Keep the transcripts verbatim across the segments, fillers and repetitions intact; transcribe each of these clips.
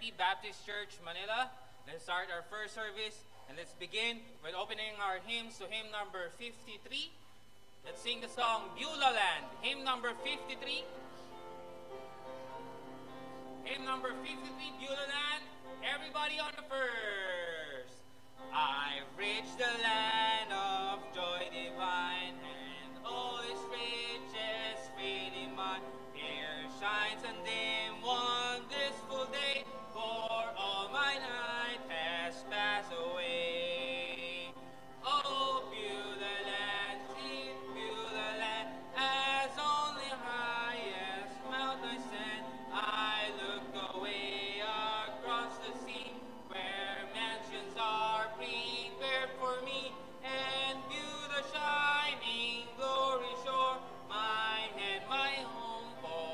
Verity Baptist Church, Manila. Let's start our first service, and let's begin with opening our hymns to hymn number fifty-three. Let's sing the song Beulah Land, hymn number fifty-three. Hymn number fifty-three, Beulah Land. Everybody on the first. I've reached the land of joy divine, and all its riches freely mine. Here shines and dim one blissful day, for all my night has passed away. Oh, Beulah Land, sweet Beulah Land, as only highest mountain stand, I look away across the sea, where mansions are prepared for me, and view the shining glory shore, my head, my home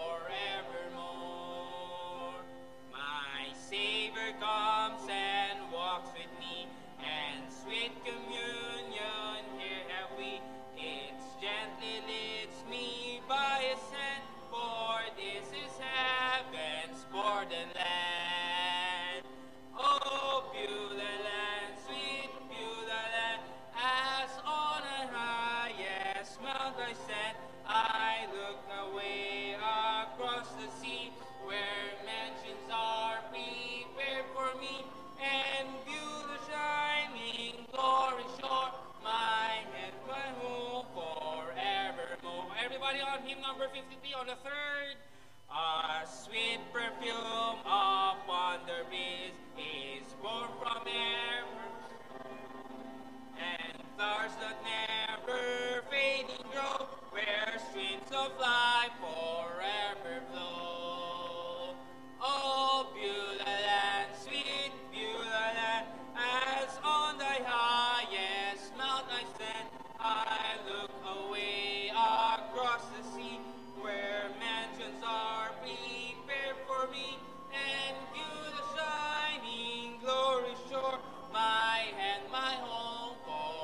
forevermore. My Savior comes and walks with me, and sweet communion here have we. It gently leads me by His hand, for this is heaven's border land. Oh, Beulah Land, sweet Beulah Land, as on a highest mount I stand, I look away across the sea, where mansions are prepared for me, and view the shining glory shore, my head, my home forevermore. Everybody on hymn number fifty-three on the third. A sweet perfume upon the breeze is born from ever, and flowers that never fading grow, where streams of life forever flow. Oh, Beulah Land, sweet Beulah Land, as on thy highest mount I stand, I look away across the sea, where mansions are prepared for me, and view the shining glory shore, my hand, my home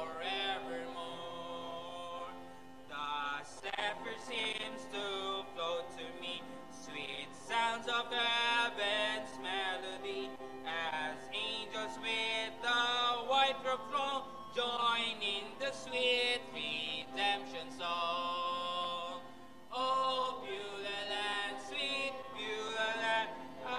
forevermore. The zephyr seems to flow to me, sweet sounds of heaven's melody, as angels with the white robe flow, join in the sweet redemption song. Oh, Beulah Land, sweet Beulah Land,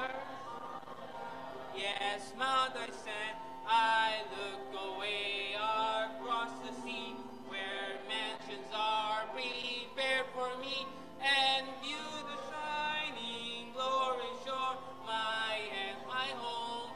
yes, Mount I stand, I look away across the sea, where mansions are prepared for me, and view the shining glory shore, my and my home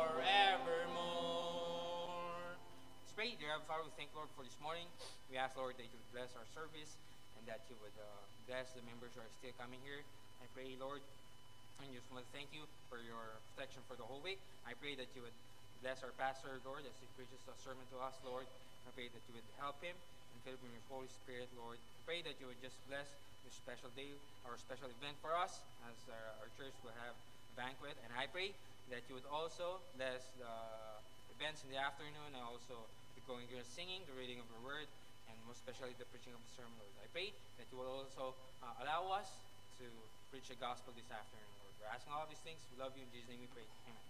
forevermore. Let's pray. Dear Heavenly Father, we thank Lord for this morning. We ask, Lord, that you would bless our service, and that you would uh, bless the members who are still coming here. I pray, Lord, and just want to thank you for your protection for the whole week. I pray that you would bless our pastor, Lord, as he preaches a sermon to us, Lord. I pray that you would help him and fill him with your Holy Spirit, Lord. I pray that you would just bless this special day, our special event for us, as our, our church will have a banquet. And I pray that you would also bless the events in the afternoon, and also the going to singing, the reading of your word, and most especially the preaching of the sermon, Lord. I pray that you will also uh, allow us to preach the gospel this afternoon, Lord. We're asking all of these things. We love you. In Jesus' name we pray. Amen.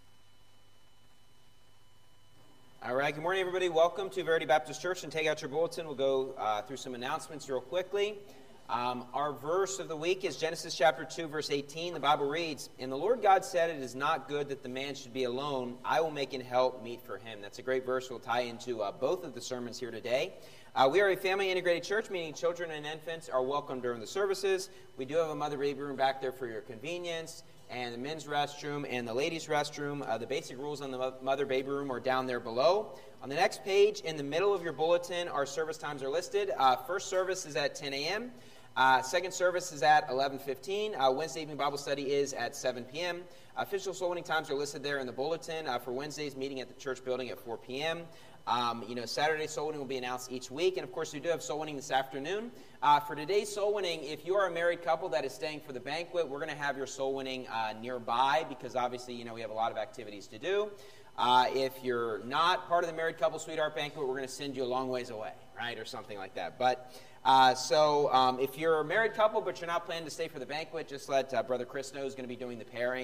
All right, good morning, everybody. Welcome to Verity Baptist Church, and take out your bulletin. We'll go uh, through some announcements real quickly. Um, our verse of the week is Genesis chapter two, verse eighteen. The Bible reads, "And the Lord God said, it is not good that the man should be alone. I will make an help meet for him." That's a great verse. We'll tie into uh, both of the sermons here today. Uh, we are a family-integrated church, meaning children and infants are welcome during the services. We do have a mother baby room back there for your convenience, and the men's restroom and the ladies' restroom. Uh, the basic rules on the mother baby room are down there below. On the next page, in the middle of your bulletin, our service times are listed. Uh, first service is at ten a.m. Uh, second service is at eleven fifteen. Uh, Wednesday evening Bible study is at seven p.m. Official soul winning times are listed there in the bulletin. Uh, for Wednesday's meeting at the church building at four p.m. Um, you know, Saturday soul winning will be announced each week. And, of course, we do have soul winning this afternoon. Uh, for today's soul winning, if you are a married couple that is staying for the banquet, we're going to have your soul winning uh, nearby because, obviously, you know, we have a lot of activities to do. Uh, if you're not part of the married couple sweetheart banquet, we're going to send you a long ways away, right, or something like that. But uh, so um, if you're a married couple but you're not planning to stay for the banquet, just let uh, Brother Chris know who's going to be doing the pairing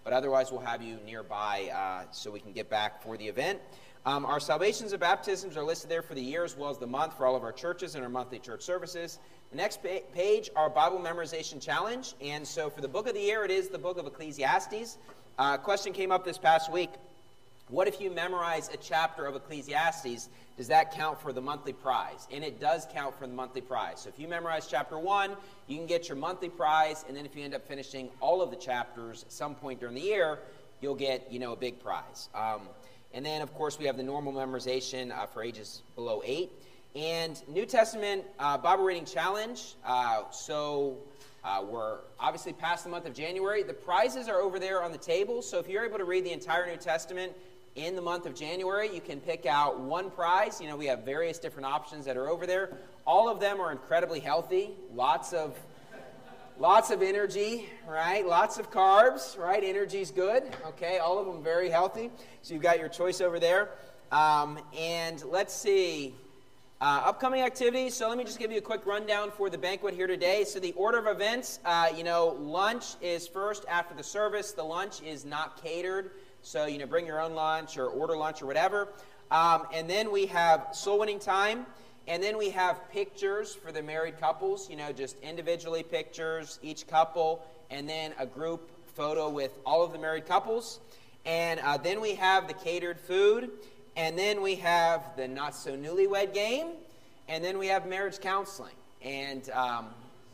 but otherwise we'll have you nearby uh, so we can get back for the event. Um, our salvations and baptisms are listed there for the year as well as the month for all of our churches and our monthly church services. The next pa- page, our Bible memorization challenge. And so for the book of the year, it is the book of Ecclesiastes. A uh, question came up this past week. What if you memorize a chapter of Ecclesiastes? Does that count for the monthly prize? And it does count for the monthly prize. So if you memorize chapter one, you can get your monthly prize. And then if you end up finishing all of the chapters at some point during the year, you'll get, you know, a big prize. Um, And then, of course, we have the normal memorization uh, for ages below eight. And New Testament uh, Bible Reading Challenge. Uh, so uh, we're obviously past the month of January. The prizes are over there on the table. So if you're able to read the entire New Testament in the month of January, you can pick out one prize. You know, we have various different options that are over there. All of them are incredibly healthy. Lots of... Lots of energy, right? Lots of carbs, right? Energy's good, okay? All of them very healthy. So you've got your choice over there. Um, and let's see. Uh, upcoming activities. So let me just give you a quick rundown for the banquet here today. So the order of events, uh, you know, lunch is first after the service. The lunch is not catered. So, you know, bring your own lunch or order lunch or whatever. Um, and then we have soul winning time. And then we have pictures for the married couples, you know, just individually pictures, each couple, and then a group photo with all of the married couples. And uh, then we have the catered food, and then we have the not-so-newlywed game, and then we have marriage counseling. And um,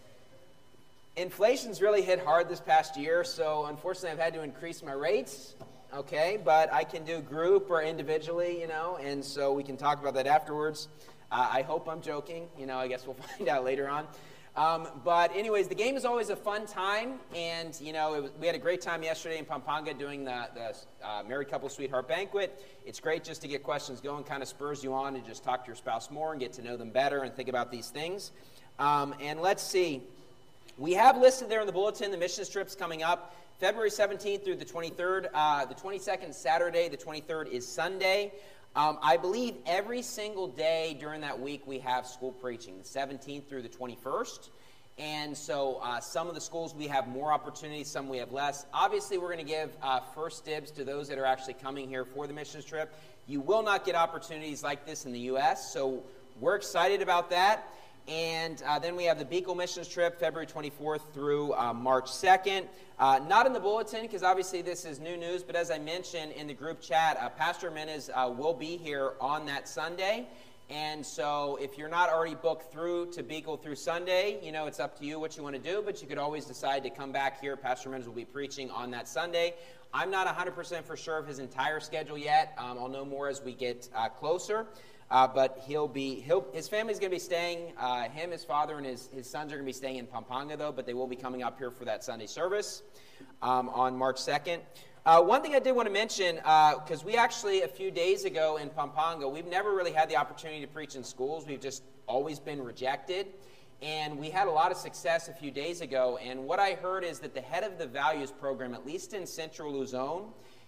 inflation's really hit hard this past year, so unfortunately I've had to increase my rates, okay? But I can do group or individually, you know, and so we can talk about that afterwards. Uh, I hope I'm joking. You know, I guess we'll find out later on. Um, but anyways, the game is always a fun time. And, you know, it was, we had a great time yesterday in Pampanga doing the, the uh, Married Couple Sweetheart Banquet. It's great just to get questions going, kind of spurs you on to just talk to your spouse more and get to know them better and think about these things. Um, and let's see. We have listed there in the bulletin the mission trips coming up. February seventeenth through the twenty-third. Uh, the twenty-second Saturday. The twenty-third is Sunday. Um, I believe every single day during that week we have school preaching, the seventeenth through the twenty-first. And so uh, some of the schools we have more opportunities, some we have less. Obviously, we're going to give uh, first dibs to those that are actually coming here for the missions trip. You will not get opportunities like this in the U S, so we're excited about that. And uh, then we have the Beagle Missions Trip, February twenty-fourth through uh, March second. Uh, not in the bulletin, because obviously this is new news, but as I mentioned in the group chat, uh, Pastor Menez uh, will be here on that Sunday. And so if you're not already booked through to Beagle through Sunday, you know, it's up to you what you want to do, but you could always decide to come back here. Pastor Menez will be preaching on that Sunday. I'm not one hundred percent for sure of his entire schedule yet. Um, I'll know more as we get uh, closer. Uh, but he'll be, he'll, his family's going to be staying, uh, him, his father, and his, his sons are going to be staying in Pampanga, though, but they will be coming up here for that Sunday service um, on March second. Uh, one thing I did want to mention, because uh, we actually, a few days ago in Pampanga, we've never really had the opportunity to preach in schools. We've just always been rejected. And we had a lot of success a few days ago. And what I heard is that the head of the values program, at least in Central Luzon,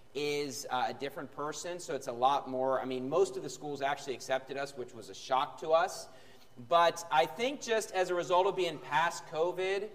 is uh, a different person, so it's a lot more. I mean, most of the schools actually accepted us, which was a shock to us. But I think just as a result of being past COVID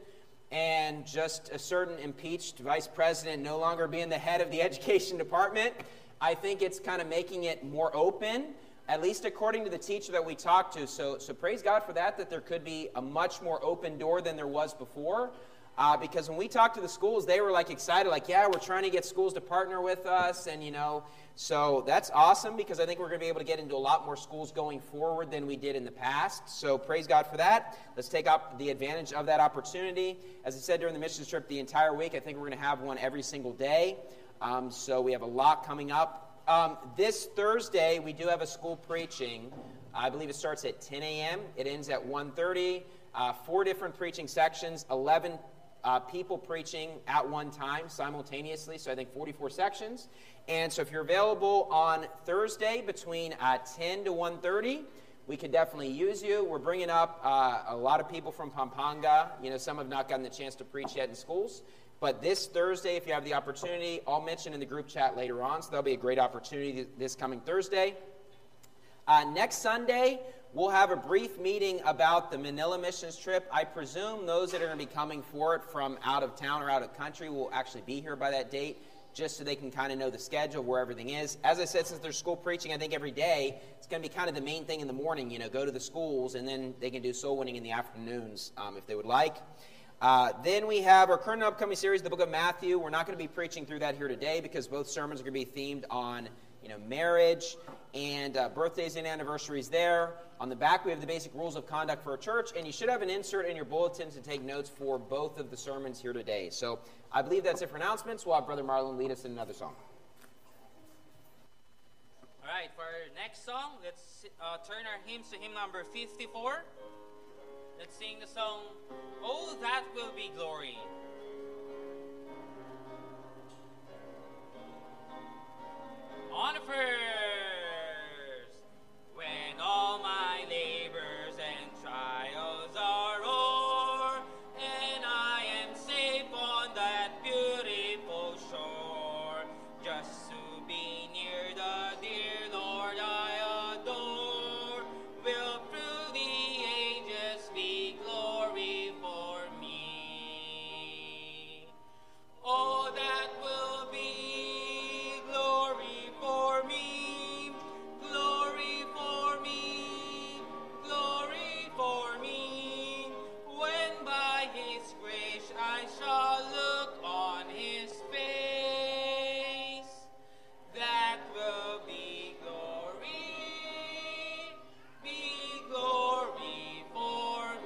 and just a certain impeached vice president no longer being the head of the education department, I think it's kind of making it more open, at least according to the teacher that we talked to. So, so praise God for that, that there could be a much more open door than there was before. Uh, because when we talked to the schools, they were like excited, like, yeah, we're trying to get schools to partner with us, and you know, so that's awesome because I think we're going to be able to get into a lot more schools going forward than we did in the past. So praise God for that. Let's take up the advantage of that opportunity. As I said during the missions trip, the entire week, I think we're going to have one every single day. Um, so we have a lot coming up. Um, this Thursday, we do have a school preaching. I believe it starts at ten a.m. It ends at one thirty. Uh, four different preaching sections, eleven Uh, people preaching at one time simultaneously, so I think forty-four sections. And so if you're available on Thursday between uh, ten to one thirty, we could definitely use you. We're bringing up uh, a lot of people from Pampanga. You know, some have not gotten the chance to preach yet in schools. But this Thursday, if you have the opportunity, I'll mention in the group chat later on, so that'll be a great opportunity this coming Thursday. Uh, next Sunday, we'll have a brief meeting about the Manila missions trip. I presume those that are going to be coming for it from out of town or out of country will actually be here by that date. just so they can kind of know the schedule of where everything is. As I said, since there's school preaching, I think every day, it's going to be kind of the main thing in the morning, you know, go to the schools, and then they can do soul winning in the afternoons um, if they would like. Uh, then we have our current and upcoming series, the book of Matthew. We're not going to be preaching through that here today because both sermons are going to be themed on, you know, marriage and uh, birthdays and anniversaries there. On the back, we have the basic rules of conduct for a church, and you should have an insert in your bulletin to take notes for both of the sermons here today. So I believe that's it for announcements. We'll have Brother Marlon lead us in another song. All right, for our next song, let's uh, turn our hymns to hymn number fifty-four. Let's sing the song, "Oh, That Will Be Glory." On the first, when all my labors and trials are o'er, and I am safe on that beautiful shore, just to be near the dear Lord I adore, will through the ages be glory for me. Oh, that will be glory for me, glory for me, glory for me, when by His grace I shall look on His face. That will be glory, be glory for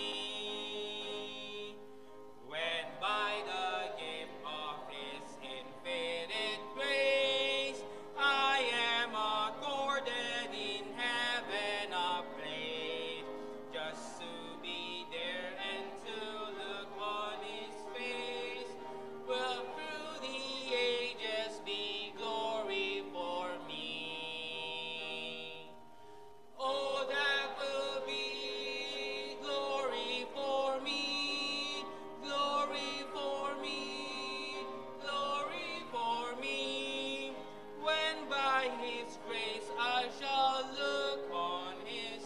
me, when by the gift of His infinite grace I am accorded in heaven a place, just to be there and to look on His face, will through the ages be glory for me. Oh, that will be glory for me, glory for me, glory for me, when by His grace I shall look on His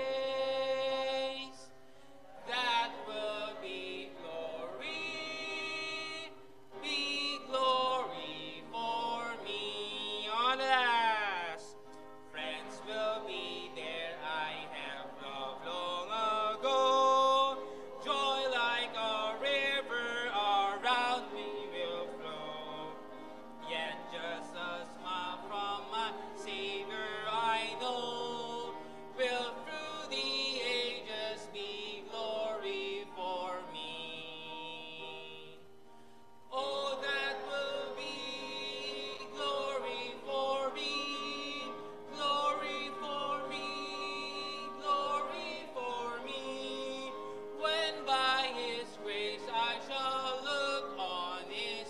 face. That will be glory, be glory for me. On the last, friends will be there I have loved long ago. Joy like a river around me will flow. Yet just a smile from my Savior I know will through the ages be glory for me. Oh, that will be glory for me, glory for me, glory for me, when by His grace I shall look on His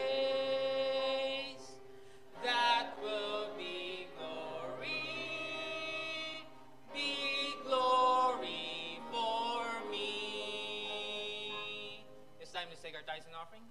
face. That will be glory, be glory for me. It's time to take our tithes and offering.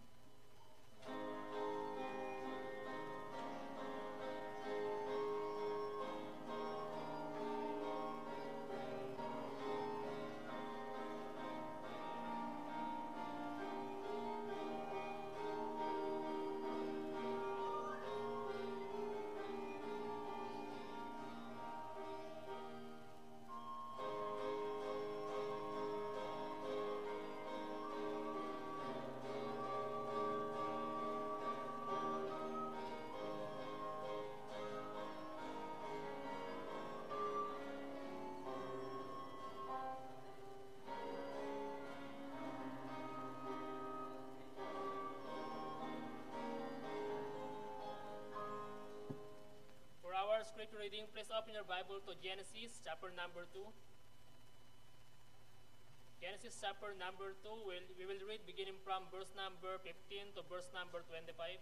For our scripture reading, please open your Bible to Genesis chapter number two. Genesis chapter number two, we'll, we will read beginning from verse number fifteen to verse number twenty-five.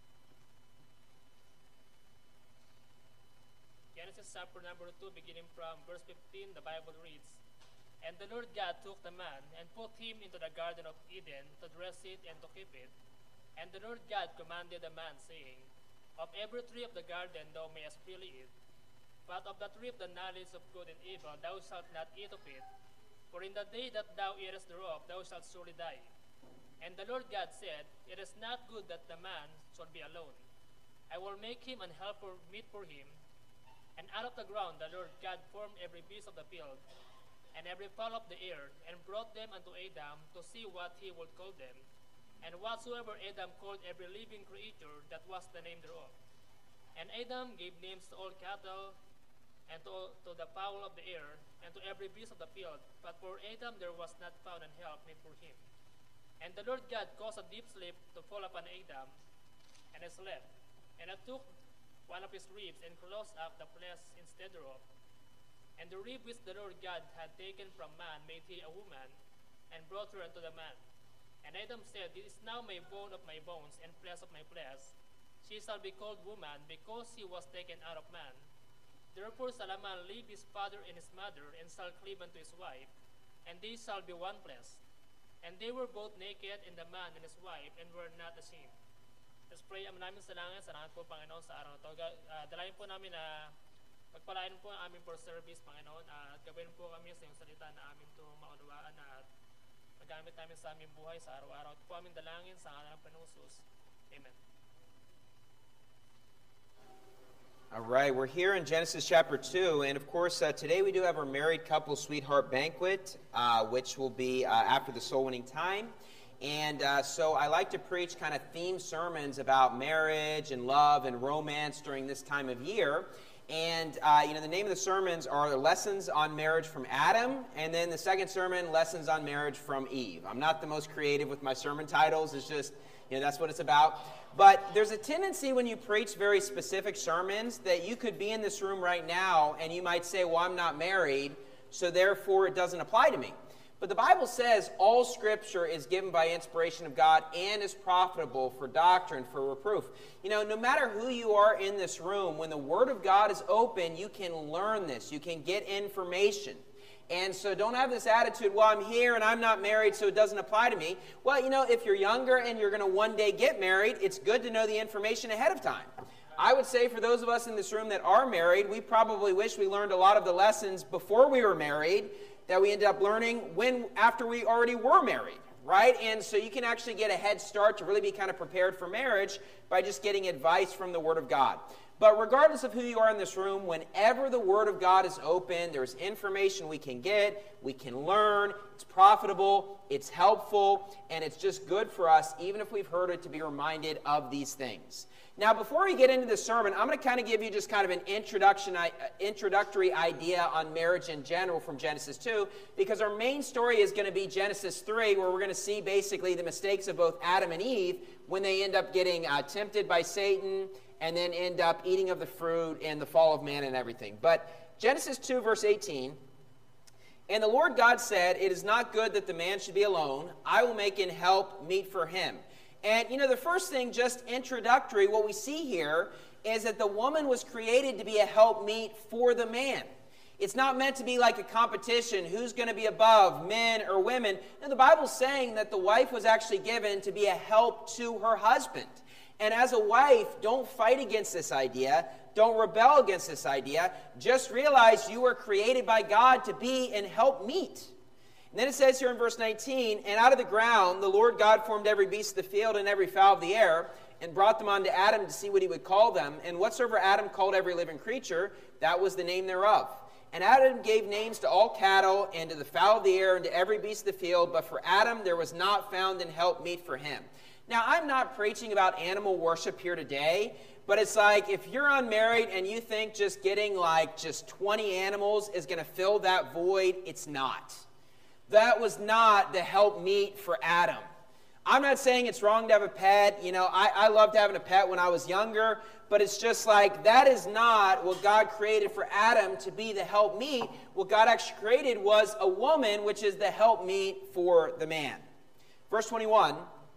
Genesis chapter number two, beginning from verse fifteen, the Bible reads, "And the Lord God took the man and put him into the garden of Eden to dress it and to keep it. And the Lord God commanded the man, saying, Of every tree of the garden thou mayest freely eat, but of the tree of the knowledge of good and evil thou shalt not eat of it, for in the day that thou eatest thereof thou shalt surely die. And the Lord God said, It is not good that the man should be alone. I will make him an helper meet for him. And out of the ground the Lord God formed every beast of the field, and every fowl of the air, and brought them unto Adam to see what he would call them. And whatsoever Adam called every living creature, that was the name thereof. And Adam gave names to all cattle, and to, to the fowl of the air, and to every beast of the field. But for Adam there was not found an help meet for him. And the Lord God caused a deep sleep to fall upon Adam, and he slept. And he took one of his ribs, and closed up the flesh instead thereof. And the rib which the Lord God had taken from man made he a woman, and brought her unto the man. And Adam said, This is now my bone of my bones, and flesh of my flesh. She shall be called woman, because she was taken out of man. Therefore shall a man leave his father and his mother, and shall cleave unto his wife, and they shall be one flesh. And they were both naked, in the man and his wife, and were not ashamed. Let's pray. Ama namin sa langit, salamat po, Panginoon, sa araw na ito. Uh, dalayan po namin na pagpalain po ang aming for service, Panginoon, uh, at gawin po kami sa iyong salita na amin ito maunawaan at magamit namin sa aming buhay sa araw-araw. Ito po aming dalangin sa ngalan ng Panginoong Hesus. Amen. All right, we're here in Genesis chapter two, and of course, uh, today we do have our married couple sweetheart banquet, uh, which will be uh, after the soul winning time. And uh, so I like to preach kind of theme sermons about marriage and love and romance during this time of year. And, uh, you know, the name of the sermons are Lessons on Marriage from Adam, and then the second sermon, Lessons on Marriage from Eve. I'm not the most creative with my sermon titles. It's just, you know, that's what it's about. But there's a tendency when you preach very specific sermons that you could be in this room right now and you might say, well, I'm not married, so therefore it doesn't apply to me. But the Bible says all Scripture is given by inspiration of God and is profitable for doctrine, for reproof. You know, no matter who you are in this room, when the Word of God is open, you can learn this. You can get information. And so don't have this attitude, well, I'm here and I'm not married, so it doesn't apply to me. Well, you know, if you're younger and you're going to one day get married, it's good to know the information ahead of time. I would say for those of us in this room that are married, we probably wish we learned a lot of the lessons before we were married that we ended up learning when after we already were married, right? And so you can actually get a head start to really be kind of prepared for marriage by just getting advice from the Word of God. But regardless of who you are in this room, whenever the Word of God is open, there's information we can get, we can learn, it's profitable, it's helpful, and it's just good for us, even if we've heard it, to be reminded of these things. Now, before we get into the sermon, I'm going to kind of give you just kind of an introduction, uh, introductory idea on marriage in general from Genesis two, because our main story is going to be Genesis three, where we're going to see basically the mistakes of both Adam and Eve when they end up getting uh, tempted by Satan and then end up eating of the fruit and the fall of man and everything. But Genesis two, verse eighteen, and the Lord God said, It is not good that the man should be alone. I will make an help meet for him. And, you know, the first thing, just introductory, what we see here is that the woman was created to be a helpmeet for the man. It's not meant to be like a competition, who's going to be above, men or women. No, the Bible's saying that the wife was actually given to be a help to her husband. And as a wife, don't fight against this idea. Don't rebel against this idea. Just realize you were created by God to be an helpmeet. And then it says here in verse nineteen, And out of the ground the Lord God formed every beast of the field and every fowl of the air, and brought them unto Adam to see what he would call them. And whatsoever Adam called every living creature, that was the name thereof. And Adam gave names to all cattle, and to the fowl of the air, and to every beast of the field. But for Adam there was not found an helpmeet for him. Now, I'm not preaching about animal worship here today, but it's like if you're unmarried and you think just getting like just twenty animals is going to fill that void, it's not. That was not the helpmeet for Adam. I'm not saying it's wrong to have a pet. You know, I, I loved having a pet when I was younger, but it's just like that is not what God created for Adam to be the helpmeet. What God actually created was a woman, which is the helpmeet for the man. Verse twenty-one,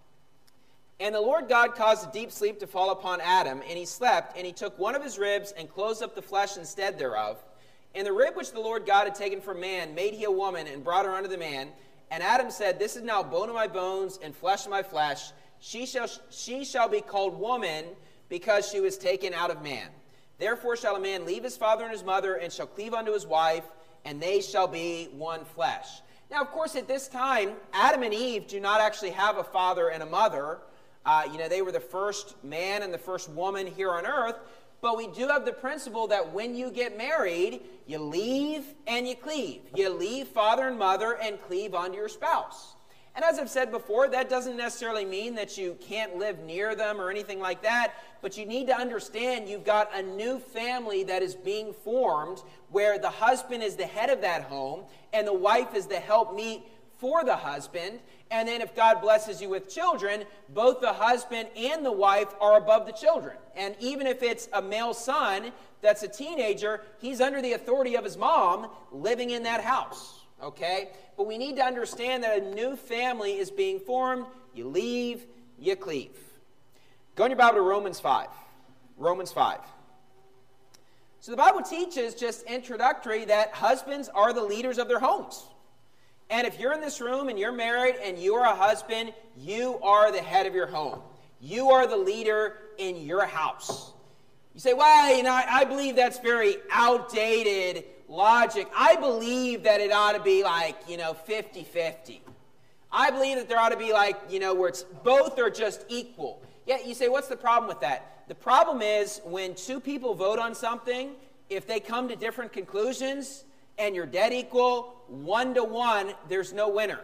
And the Lord God caused a deep sleep to fall upon Adam, and he slept, and he took one of his ribs and closed up the flesh instead thereof. And the rib which the Lord God had taken from man made he a woman, and brought her unto the man. And Adam said, This is now bone of my bones and flesh of my flesh. She shall, she shall be called woman, because she was taken out of man. Therefore shall a man leave his father and his mother, and shall cleave unto his wife, and they shall be one flesh. Now, of course, at this time, Adam and Eve do not actually have a father and a mother. Uh, you know, they were the first man and the first woman here on earth. But we do have the principle that when you get married, you leave and you cleave. You leave father and mother and cleave onto your spouse. And as I've said before, that doesn't necessarily mean that you can't live near them or anything like that. But you need to understand you've got a new family that is being formed where the husband is the head of that home and the wife is the helpmeet for the husband. And then if God blesses you with children, both the husband and the wife are above the children. And even if it's a male son that's a teenager, he's under the authority of his mom living in that house. Okay? But we need to understand that a new family is being formed. You leave, you cleave. Go in your Bible to Romans five. Romans five. So the Bible teaches, just introductory, that husbands are the leaders of their homes. And if you're in this room and you're married and you're a husband, you are the head of your home. You are the leader in your house. You say, well, you know, I, I believe that's very outdated logic. I believe that it ought to be like, you know, fifty-fifty. I believe that there ought to be like, you know, where it's both are just equal. Yeah, you say, what's the problem with that? The problem is when two people vote on something, if they come to different conclusions and you're dead equal, one to one, there's no winner.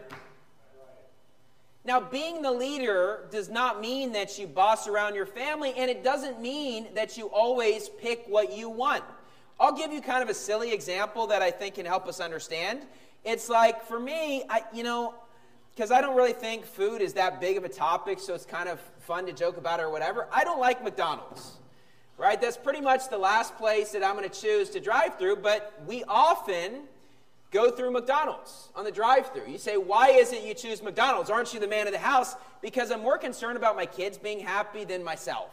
Now, being the leader does not mean that you boss around your family, and it doesn't mean that you always pick what you want. I'll give you kind of a silly example that I think can help us understand. It's like, for me, I, you know, because I don't really think food is that big of a topic, so it's kind of fun to joke about it or whatever. I don't like McDonald's, right? That's pretty much the last place that I'm going to choose to drive through, but we often go through McDonald's on the drive-through. You say, why is it you choose McDonald's? Aren't you the man of the house? Because I'm more concerned about my kids being happy than myself.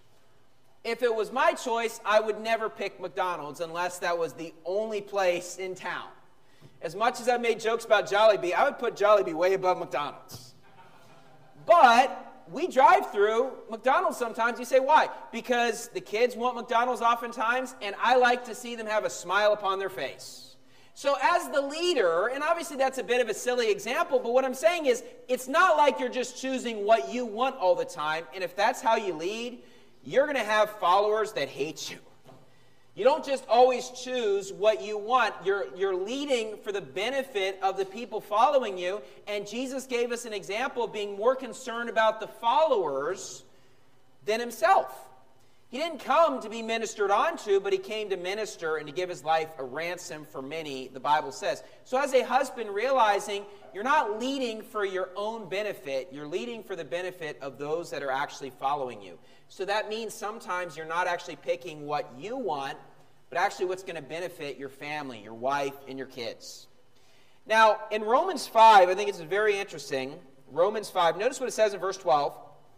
If it was my choice, I would never pick McDonald's unless that was the only place in town. As much as I've made jokes about Jollibee, I would put Jollibee way above McDonald's. But we drive through McDonald's sometimes. You say, why? Because the kids want McDonald's oftentimes, and I like to see them have a smile upon their face. So as the leader, and obviously that's a bit of a silly example, but what I'm saying is it's not like you're just choosing what you want all the time, and if that's how you lead, you're going to have followers that hate you. You don't just always choose what you want. You're, you're leading for the benefit of the people following you, and Jesus gave us an example of being more concerned about the followers than himself. He didn't come to be ministered onto, but he came to minister and to give his life a ransom for many, the Bible says. So as a husband, realizing you're not leading for your own benefit, you're leading for the benefit of those that are actually following you. So that means sometimes you're not actually picking what you want, but actually what's going to benefit your family, your wife, and your kids. Now, in Romans five, I think it's very interesting. Romans five, notice what it says in verse twelve.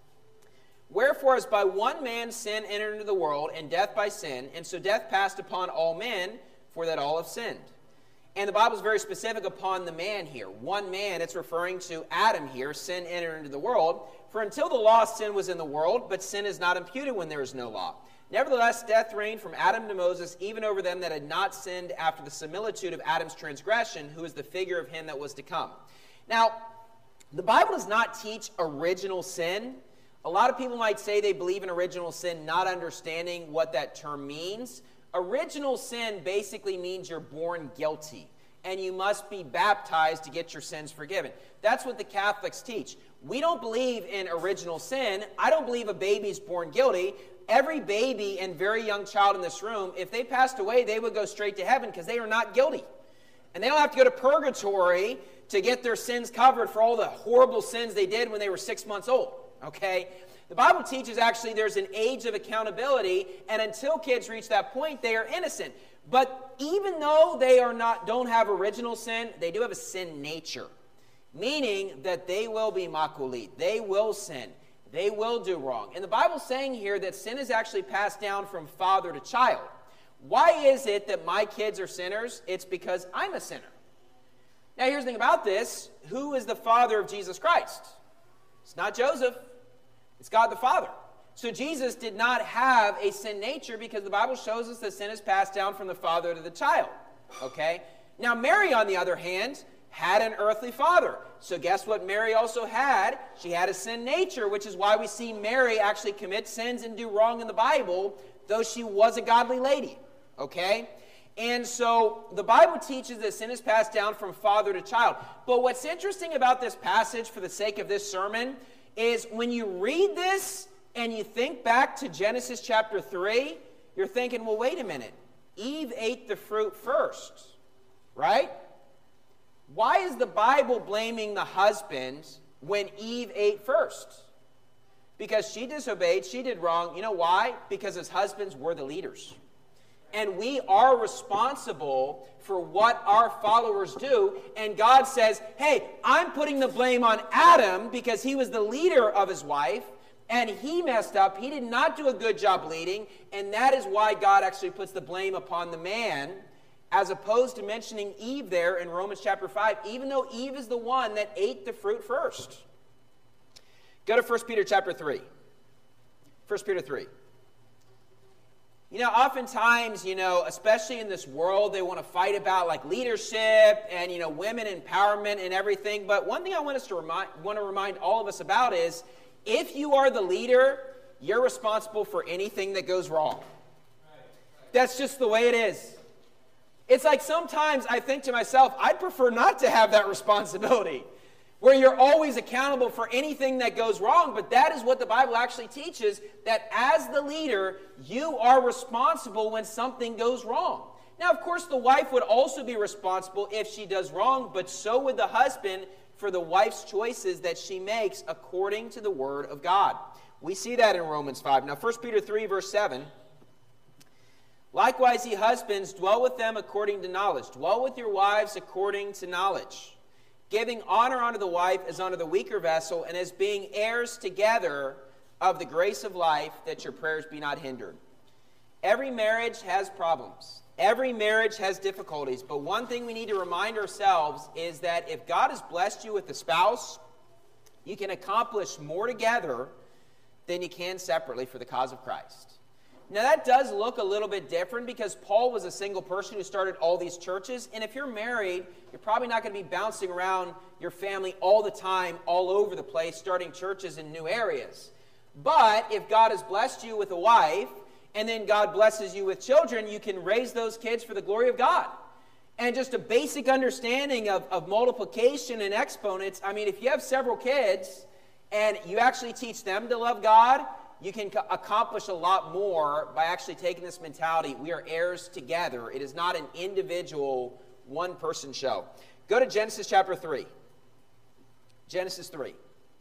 Wherefore, as by one man sin entered into the world, and death by sin, and so death passed upon all men, for that all have sinned. And the Bible is very specific upon the man here. One man, it's referring to Adam here, sin entered into the world. For until the law, sin was in the world, but sin is not imputed when there is no law. Nevertheless, death reigned from Adam to Moses, even over them that had not sinned after the similitude of Adam's transgression, who is the figure of him that was to come. Now, the Bible does not teach original sin. A lot of people might say they believe in original sin, not understanding what that term means. Original sin basically means you're born guilty, and you must be baptized to get your sins forgiven. That's what the Catholics teach. We don't believe in original sin. I don't believe a baby's born guilty. Every baby and very young child in this room, if they passed away, they would go straight to heaven because they are not guilty. And they don't have to go to purgatory to get their sins covered for all the horrible sins they did when they were six months old. Okay? The Bible teaches actually there's an age of accountability, and until kids reach that point, they are innocent. But even though they are not, don't have original sin, they do have a sin nature, meaning that they will be makulit. They will sin. They will do wrong. And the Bible's saying here that sin is actually passed down from father to child. Why is it that my kids are sinners? It's because I'm a sinner. Now, here's the thing about this. Who is the father of Jesus Christ? It's not Joseph. It's God the Father. So Jesus did not have a sin nature because the Bible shows us that sin is passed down from the father to the child. Okay? Now Mary, on the other hand, had an earthly father. So guess what Mary also had? She had a sin nature, which is why we see Mary actually commit sins and do wrong in the Bible, though she was a godly lady. Okay? And so the Bible teaches that sin is passed down from father to child. But what's interesting about this passage, for the sake of this sermon, is when you read this and you think back to Genesis chapter three, you're thinking, well, wait a minute. Eve ate the fruit first, right? Why is the Bible blaming the husband when Eve ate first? Because she disobeyed, she did wrong. You know why? Because as husbands, we're the leaders. And we are responsible for what our followers do. And God says, hey, I'm putting the blame on Adam because he was the leader of his wife. And he messed up. He did not do a good job leading. And that is why God actually puts the blame upon the man, as opposed to mentioning Eve there in Romans chapter five, even though Eve is the one that ate the fruit first. Go to First Peter chapter three. First Peter three. You know, oftentimes, you know, especially in this world, they want to fight about like leadership and, you know, women empowerment and everything. But one thing I want us to remind, want to remind all of us about is, if you are the leader, you're responsible for anything that goes wrong. That's just the way it is. It's like sometimes I think to myself, I'd prefer not to have that responsibility, where you're always accountable for anything that goes wrong. But that is what the Bible actually teaches, that as the leader, you are responsible when something goes wrong. Now, of course, the wife would also be responsible if she does wrong, but so would the husband for the wife's choices that she makes according to the Word of God. We see that in Romans five. Now, First Peter three, verse seven. Likewise, ye husbands, dwell with them according to knowledge. Dwell with your wives according to knowledge, giving honor unto the wife as unto the weaker vessel, and as being heirs together of the grace of life, that your prayers be not hindered. Every marriage has problems. Every marriage has difficulties. But one thing we need to remind ourselves is that if God has blessed you with a spouse, you can accomplish more together than you can separately for the cause of Christ. Now, that does look a little bit different because Paul was a single person who started all these churches. And if you're married, you're probably not going to be bouncing around your family all the time, all over the place, starting churches in new areas. But if God has blessed you with a wife, and then God blesses you with children, you can raise those kids for the glory of God. And just a basic understanding of, of multiplication and exponents. I mean, if you have several kids and you actually teach them to love God, you can co- accomplish a lot more by actually taking this mentality. We are heirs together. It is not an individual, one-person show. Go to Genesis chapter three. Genesis three.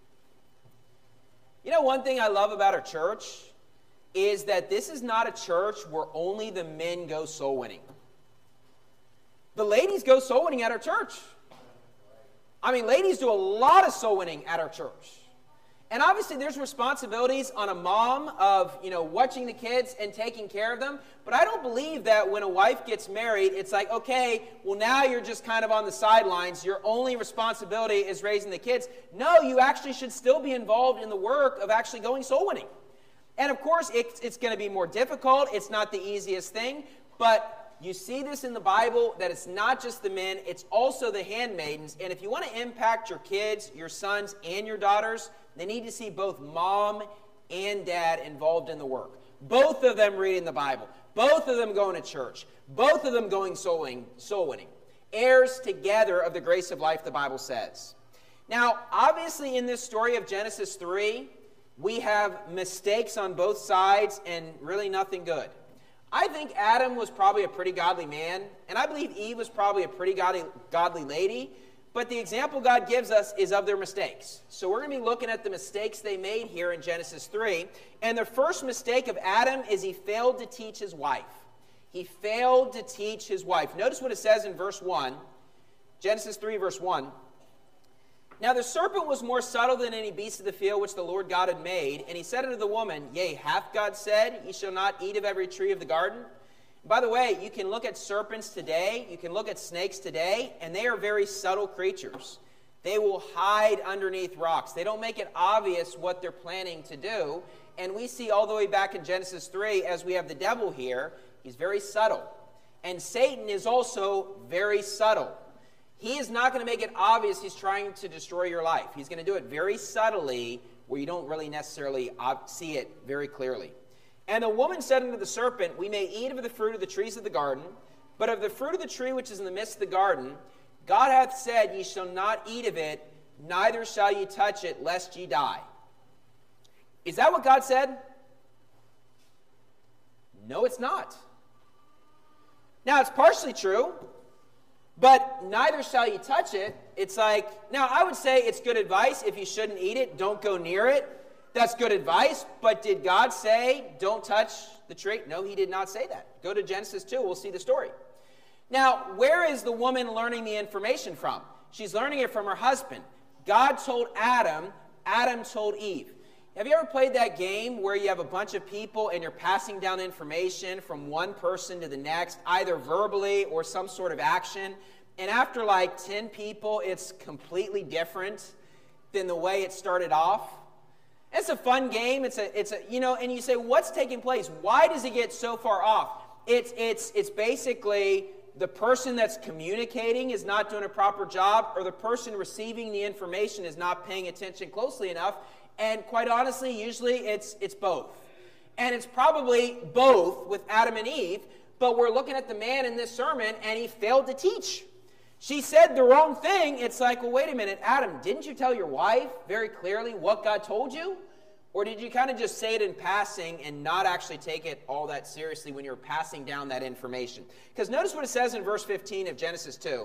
You know, one thing I love about our church is that this is not a church where only the men go soul winning. The ladies go soul winning at our church. I mean, ladies do a lot of soul winning at our church. And obviously there's responsibilities on a mom of, you know, watching the kids and taking care of them. But I don't believe that when a wife gets married, it's like, okay, well, now you're just kind of on the sidelines. Your only responsibility is raising the kids. No, you actually should still be involved in the work of actually going soul winning. And of course, it's, it's going to be more difficult. It's not the easiest thing. But you see this in the Bible, that it's not just the men, it's also the handmaidens. And if you want to impact your kids, your sons, and your daughters, they need to see both mom and dad involved in the work. Both of them reading the Bible. Both of them going to church. Both of them going soul winning. Soul winning. Heirs together of the grace of life, the Bible says. Now, obviously in this story of Genesis three, we have mistakes on both sides and really nothing good. I think Adam was probably a pretty godly man, and I believe Eve was probably a pretty godly, godly lady, but the example God gives us is of their mistakes. So we're going to be looking at the mistakes they made here in Genesis three, and the first mistake of Adam is he failed to teach his wife. He failed to teach his wife. Notice what it says in verse one, Genesis three, verse one. Now the serpent was more subtle than any beast of the field which the Lord God had made. And he said unto the woman, Yea, hath God said, Ye shall not eat of every tree of the garden? By the way, you can look at serpents today, you can look at snakes today, and they are very subtle creatures. They will hide underneath rocks. They don't make it obvious what they're planning to do. And we see all the way back in Genesis three, as we have the devil here, he's very subtle. And Satan is also very subtle. he is not going to make it obvious he's trying to destroy your life. He's going to do it very subtly where you don't really necessarily see it very clearly. And the woman said unto the serpent, we may eat of the fruit of the trees of the garden, but of the fruit of the tree which is in the midst of the garden, God hath said, ye shall not eat of it, neither shall ye touch it, lest ye die. Is that what God said? No, it's not. Now, it's partially true, but neither shall ye touch it. It's like, now, I would say it's good advice. If you shouldn't eat it, don't go near it. That's good advice, but did God say, don't touch the tree? No, he did not say that. Go to Genesis two, we'll see the story. Now, where is the woman learning the information from? She's learning it from her husband. God told Adam, Adam told Eve. Have you ever played that game where you have a bunch of people and you're passing down information from one person to the next, either verbally or some sort of action, and after like ten people, it's completely different than the way it started off? It's a fun game. It's a, it's a, you know, and you say, what's taking place? Why does it get so far off? It's, it's, it's basically the person that's communicating is not doing a proper job, or the person receiving the information is not paying attention closely enough. And quite honestly, usually it's, it's both. And it's probably both with Adam and Eve, but we're looking at the man in this sermon, and he failed to teach. She said the wrong thing. It's like, well, wait a minute, Adam, didn't you tell your wife very clearly what God told you? Or did you kind of just say it in passing and not actually take it all that seriously when you're passing down that information? Because notice what it says in verse fifteen of Genesis two.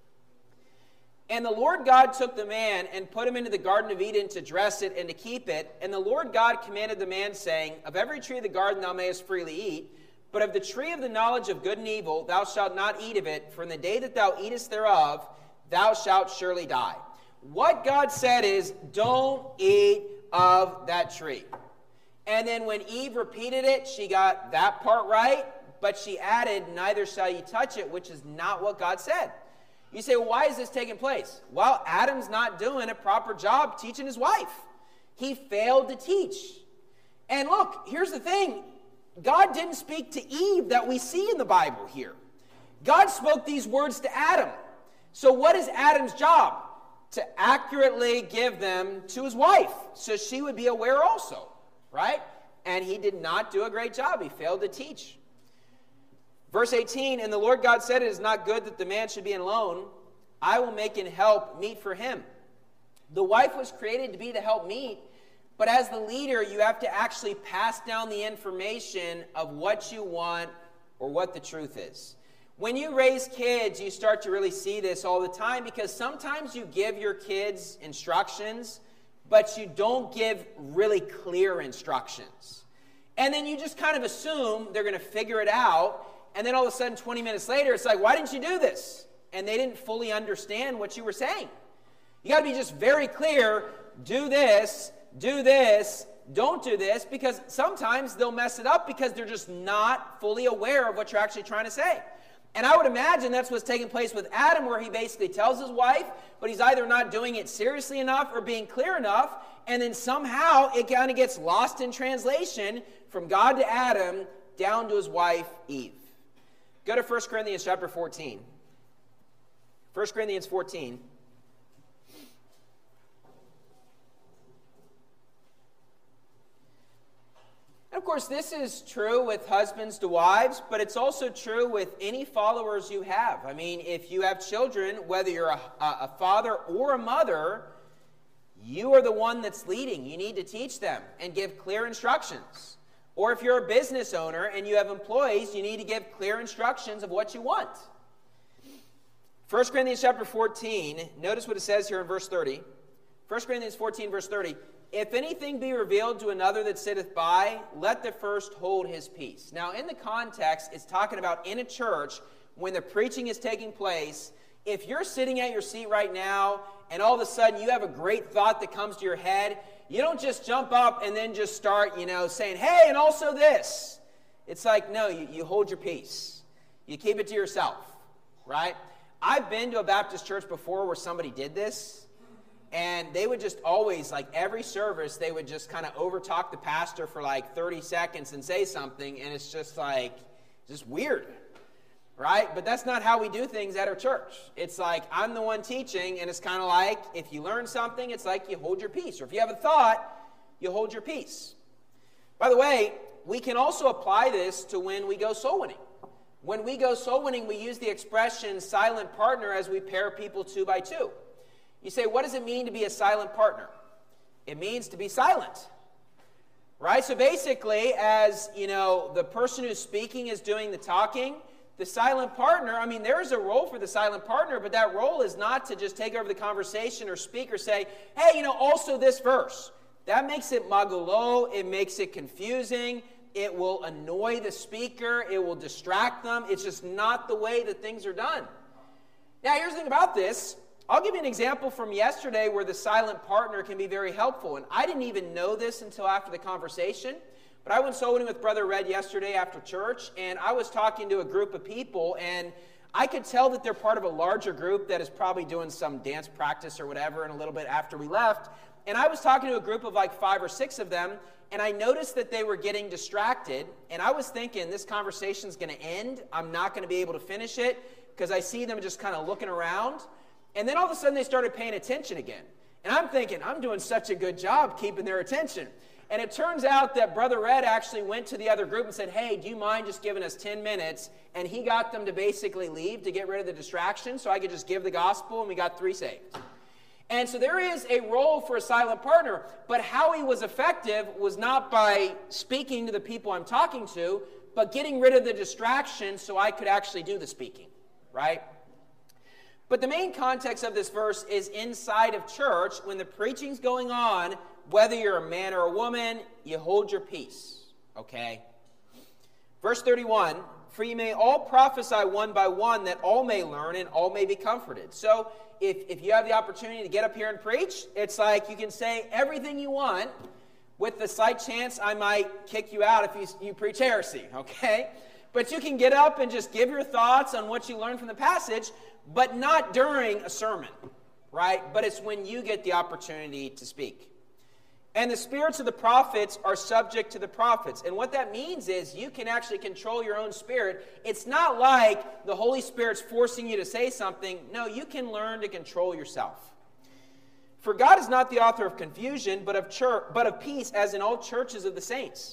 And the Lord God took the man and put him into the Garden of Eden to dress it and to keep it. And the Lord God commanded the man, saying, of every tree of the garden thou mayest freely eat, but of the tree of the knowledge of good and evil thou shalt not eat of it, for in the day that thou eatest thereof thou shalt surely die. What God said is, don't eat of that tree. And then when Eve repeated it, she got that part right, but she added, neither shall ye touch it, which is not what God said. You say, well, why is this taking place? Well, Adam's not doing a proper job teaching his wife. He failed to teach. And look, here's the thing. God didn't speak to Eve that we see in the Bible here. God spoke these words to Adam. So what is Adam's job? To accurately give them to his wife, so she would be aware also, right? And he did not do a great job. He failed to teach. Verse eighteen, and the Lord God said, it is not good that the man should be alone. I will make an help meet for him. The wife was created to be the help meet, but as the leader, you have to actually pass down the information of what you want or what the truth is. When you raise kids, you start to really see this all the time, because sometimes you give your kids instructions, but you don't give really clear instructions. And then you just kind of assume they're going to figure it out, and then all of a sudden, twenty minutes later, it's like, why didn't you do this? And they didn't fully understand what you were saying. You got to be just very clear, do this, do this, don't do this, because sometimes they'll mess it up because they're just not fully aware of what you're actually trying to say. And I would imagine that's what's taking place with Adam, where he basically tells his wife, but he's either not doing it seriously enough or being clear enough, and then somehow it kind of gets lost in translation from God to Adam down to his wife Eve. Go to First Corinthians chapter fourteen. First Corinthians fourteen. And of course, this is true with husbands to wives, but it's also true with any followers you have. I mean, if you have children, whether you're a, a father or a mother, you are the one that's leading. You need to teach them and give clear instructions. Or if you're a business owner and you have employees, you need to give clear instructions of what you want. First Corinthians chapter fourteen, notice what it says here in verse thirty. First Corinthians fourteen, verse thirty. If anything be revealed to another that sitteth by, let the first hold his peace. Now, in the context, it's talking about in a church, when the preaching is taking place, if you're sitting at your seat right now, and all of a sudden you have a great thought that comes to your head, you don't just jump up and then just start, you know, saying, hey, and also this. It's like, no, you, you hold your peace. You keep it to yourself, right? I've been to a Baptist church before where somebody did this, and they would just always, like every service, they would just kind of overtalk the pastor for like thirty seconds and say something, and it's just like, just weird, right? But that's not how we do things at our church. It's like, I'm the one teaching, and it's kind of like, if you learn something, it's like you hold your peace. Or if you have a thought, you hold your peace. By the way, we can also apply this to when we go soul winning. When we go soul winning, we use the expression silent partner as we pair people two by two. You say, what does it mean to be a silent partner? It means to be silent. Right? So basically, as, you know, the person who's speaking is doing the talking, the silent partner, I mean, there's a role for the silent partner, but that role is not to just take over the conversation or speak or say, hey, you know, also this verse. That makes it magolo, it makes it confusing, it will annoy the speaker, it will distract them. It's just not the way that things are done. Now, here's the thing about this. I'll give you an example from yesterday where the silent partner can be very helpful. And I didn't even know this until after the conversation. But I went soul winning with Brother Red yesterday after church, and I was talking to a group of people, and I could tell that they're part of a larger group that is probably doing some dance practice or whatever, and a little bit after we left. And I was talking to a group of like five or six of them, and I noticed that they were getting distracted, and I was thinking, this conversation's going to end. I'm not going to be able to finish it, because I see them just kind of looking around. And then all of a sudden they started paying attention again. And I'm thinking, I'm doing such a good job keeping their attention. And it turns out that Brother Red actually went to the other group and said, hey, do you mind just giving us ten minutes? And he got them to basically leave to get rid of the distraction so I could just give the gospel, and we got three saved. And so there is a role for a silent partner, but how he was effective was not by speaking to the people I'm talking to, but getting rid of the distraction so I could actually do the speaking, right? But the main context of this verse is inside of church. When the preaching's going on, whether you're a man or a woman, you hold your peace, okay? Verse thirty-one, for you may all prophesy one by one, that all may learn and all may be comforted. So if, if you have the opportunity to get up here and preach, it's like you can say everything you want with the slight chance I might kick you out if you, you preach heresy, okay? But you can get up and just give your thoughts on what you learned from the passage, but not during a sermon, right? But it's when you get the opportunity to speak. And the spirits of the prophets are subject to the prophets. And what that means is you can actually control your own spirit. It's not like the Holy Spirit's forcing you to say something. No, you can learn to control yourself. For God is not the author of confusion, but of church, but of peace, as in all churches of the saints.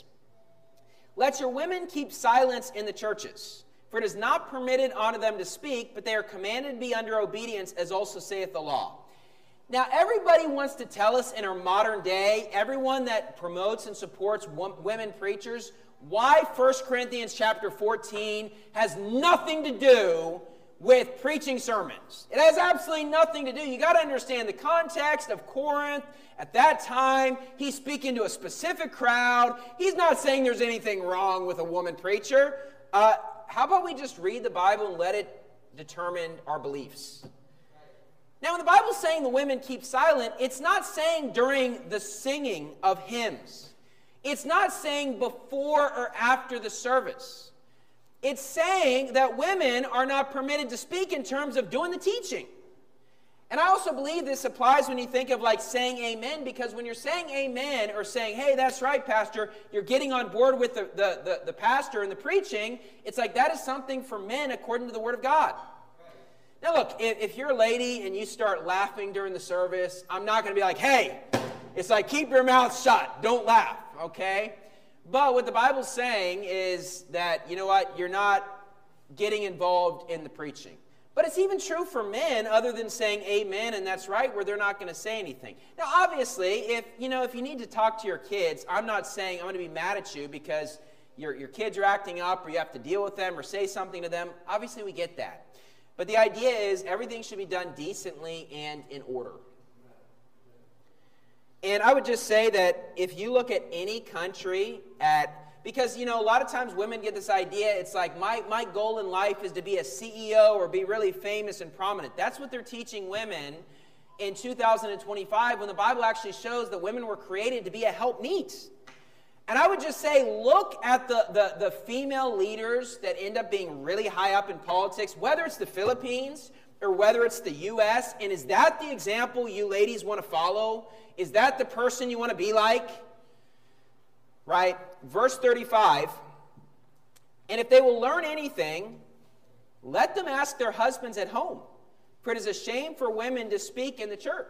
Let your women keep silence in the churches, for it is not permitted unto them to speak, but they are commanded to be under obedience, as also saith the law. Now, everybody wants to tell us in our modern day, everyone that promotes and supports women preachers, why First Corinthians chapter fourteen has nothing to do with preaching sermons. It has absolutely nothing to do. You got to understand the context of Corinth. At that time, he's speaking to a specific crowd. He's not saying there's anything wrong with a woman preacher. Uh, how about we just read the Bible and let it determine our beliefs? Now, when the Bible's saying the women keep silent, it's not saying during the singing of hymns. It's not saying before or after the service. It's saying that women are not permitted to speak in terms of doing the teaching. And I also believe this applies when you think of like saying amen, because when you're saying amen or saying, hey, that's right, pastor, you're getting on board with the, the, the, the pastor and the preaching, it's like that is something for men according to the Word of God. Now look, if, if you're a lady and you start laughing during the service, I'm not going to be like, hey, it's like keep your mouth shut, don't laugh, okay? But what the Bible's saying is that, you know what, you're not getting involved in the preaching. But it's even true for men, other than saying amen, and that's right, where they're not going to say anything. Now, obviously, if you know, if you need to talk to your kids, I'm not saying I'm going to be mad at you because your, your kids are acting up or you have to deal with them or say something to them. Obviously, we get that. But the idea is everything should be done decently and in order. And I would just say that if you look at any country at... Because, you know, a lot of times women get this idea, it's like, my, my goal in life is to be a C E O or be really famous and prominent. That's what they're teaching women in two thousand twenty-five, when the Bible actually shows that women were created to be a helpmeet. And I would just say, look at the, the, the female leaders that end up being really high up in politics, whether it's the Philippines or whether it's the U S, and is that the example you ladies want to follow? Is that the person you want to be like? Right? Verse thirty-five, and if they will learn anything, let them ask their husbands at home, for it is a shame for women to speak in the church.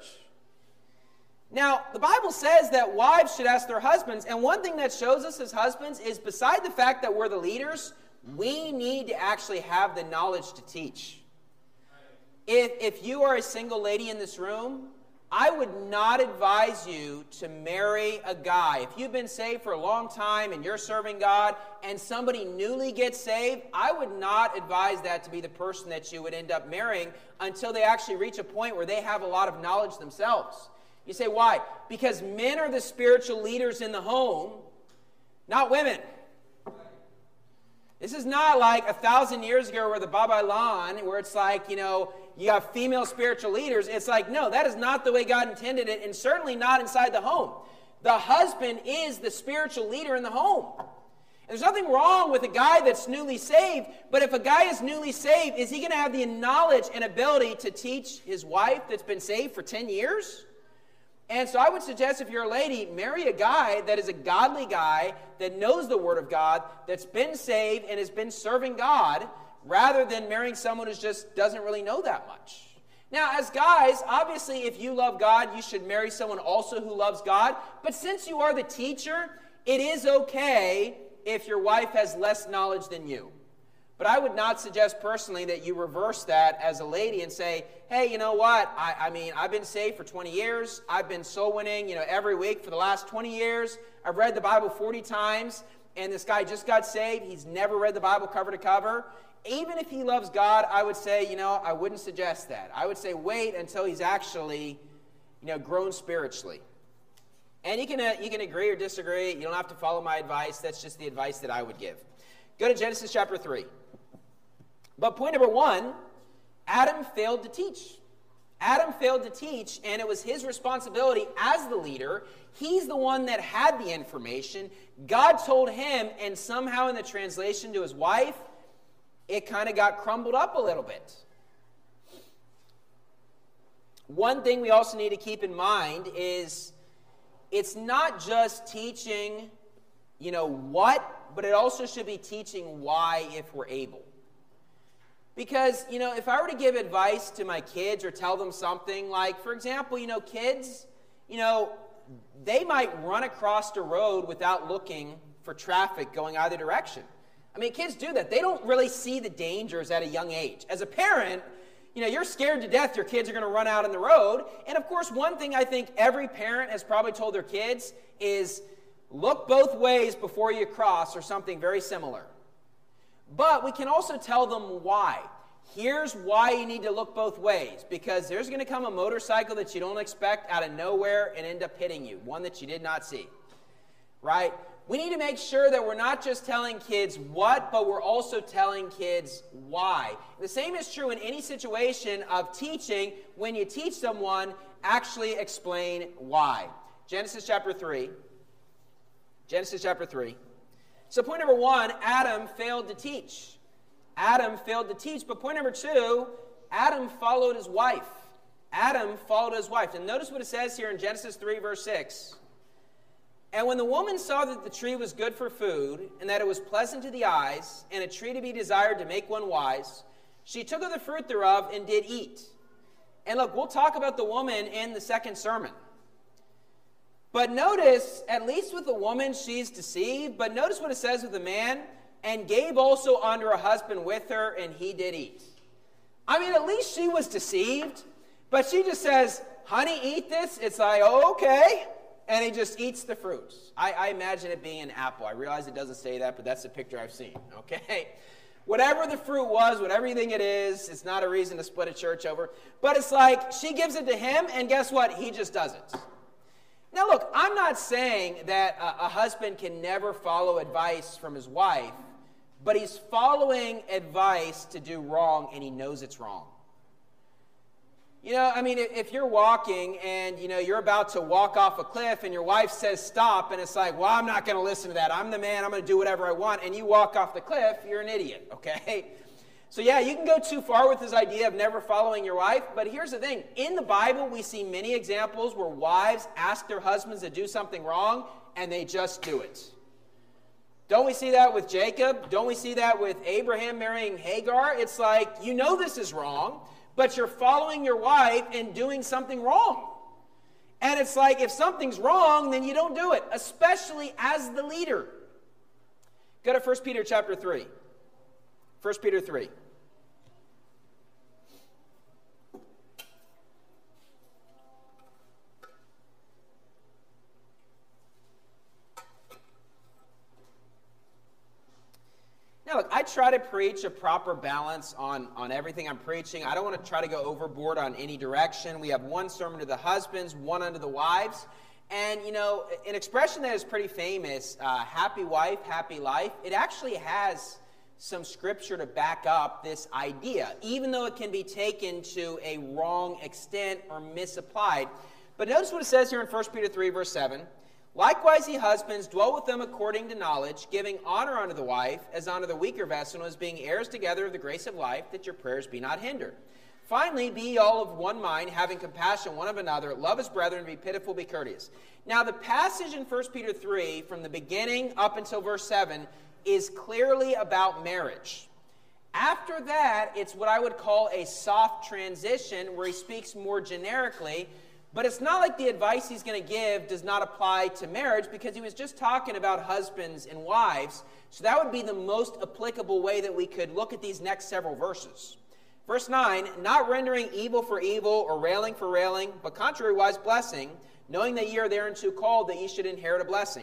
Now, the Bible says that wives should ask their husbands, and one thing that shows us as husbands is beside the fact that we're the leaders, we need to actually have the knowledge to teach. If, if you are a single lady in this room, I would not advise you to marry a guy. If you've been saved for a long time and you're serving God and somebody newly gets saved, I would not advise that to be the person that you would end up marrying until they actually reach a point where they have a lot of knowledge themselves. You say, why? Because men are the spiritual leaders in the home, not women. This is not like a thousand years ago where the Babylon, where it's like, you know, you got female spiritual leaders. It's like, no, that is not the way God intended it, and certainly not inside the home. The husband is the spiritual leader in the home. And there's nothing wrong with a guy that's newly saved, but if a guy is newly saved, is he going to have the knowledge and ability to teach his wife that's been saved for ten years? And so I would suggest if you're a lady, marry a guy that is a godly guy, that knows the Word of God, that's been saved and has been serving God, rather than marrying someone who just doesn't really know that much. Now, as guys, obviously, if you love God, you should marry someone also who loves God. But since you are the teacher, it is okay if your wife has less knowledge than you. But I would not suggest personally that you reverse that as a lady and say, hey, you know what? I, I mean, I've been saved for twenty years. I've been soul winning, you know, every week for the last twenty years. I've read the Bible forty times, and this guy just got saved. He's never read the Bible cover to cover. Even if he loves God, I would say, you know, I wouldn't suggest that. I would say wait until he's actually, you know, grown spiritually. And you can, uh, you can agree or disagree. You don't have to follow my advice. That's just the advice that I would give. Go to Genesis chapter three. But point number one, Adam failed to teach. Adam failed to teach, and it was his responsibility as the leader. He's the one that had the information. God told him, and somehow in the translation to his wife, it kind of got crumbled up a little bit. One thing we also need to keep in mind is it's not just teaching, you know, what, but it also should be teaching why if we're able. Because, you know, if I were to give advice to my kids or tell them something, like, for example, you know, kids, you know, they might run across the road without looking for traffic going either direction. I mean, kids do that. They don't really see the dangers at a young age. As a parent, you know, you're scared to death your kids are going to run out on the road. And, of course, one thing I think every parent has probably told their kids is look both ways before you cross, or something very similar. But we can also tell them why. Here's why you need to look both ways. Because there's going to come a motorcycle that you don't expect out of nowhere and end up hitting you. One that you did not see. Right? We need to make sure that we're not just telling kids what, but we're also telling kids why. The same is true in any situation of teaching. When you teach someone, actually explain why. Genesis chapter three. Genesis chapter three. So point number one, Adam failed to teach. Adam failed to teach. But point number two, Adam followed his wife. Adam followed his wife. And notice what it says here in Genesis three, verse six. And when the woman saw that the tree was good for food, and that it was pleasant to the eyes, and a tree to be desired to make one wise, she took of the fruit thereof and did eat. And look, we'll talk about the woman in the second sermon. But notice, at least with the woman, she's deceived. But notice what it says with the man, and gave also unto her husband with her, and he did eat. I mean, at least she was deceived. But she just says, honey, eat this. It's like, oh, okay. And he just eats the fruits. I, I imagine it being an apple. I realize it doesn't say that, but that's the picture I've seen, okay? Whatever the fruit was, whatever you think it is, it's not a reason to split a church over. But it's like, she gives it to him, and guess what? He just does it. Now, look, I'm not saying that a, a husband can never follow advice from his wife, but he's following advice to do wrong, and he knows it's wrong. You know, I mean, if you're walking and, you know, you're about to walk off a cliff and your wife says stop, and it's like, well, I'm not going to listen to that. I'm the man. I'm going to do whatever I want. And you walk off the cliff, you're an idiot, okay? So, yeah, you can go too far with this idea of never following your wife. But here's the thing. In the Bible, we see many examples where wives ask their husbands to do something wrong, and they just do it. Don't we see that with Jacob? Don't we see that with Abraham marrying Hagar? It's like, you know this is wrong, but you're following your wife and doing something wrong. And it's like, if something's wrong, then you don't do it, especially as the leader. Go to First Peter chapter three. First Peter three. Now, look, I try to preach a proper balance on, on everything I'm preaching. I don't want to try to go overboard on any direction. We have one sermon to the husbands, one unto the wives. And, you know, an expression that is pretty famous, uh, happy wife, happy life, it actually has some scripture to back up this idea, even though it can be taken to a wrong extent or misapplied. But notice what it says here in First Peter three, verse seven. Likewise, ye husbands, dwell with them according to knowledge, giving honor unto the wife, as unto the weaker vessel, as being heirs together of the grace of life, that your prayers be not hindered. Finally, be ye all of one mind, having compassion one of another, love as brethren, be pitiful, be courteous. Now, the passage in First Peter three, from the beginning up until verse seven, is clearly about marriage. After that, it's what I would call a soft transition, where he speaks more generically. But it's not like the advice he's going to give does not apply to marriage, because he was just talking about husbands and wives. So that would be the most applicable way that we could look at these next several verses. Verse nine, not rendering evil for evil or railing for railing, but contrariwise blessing, knowing that ye are thereunto called, that ye should inherit a blessing.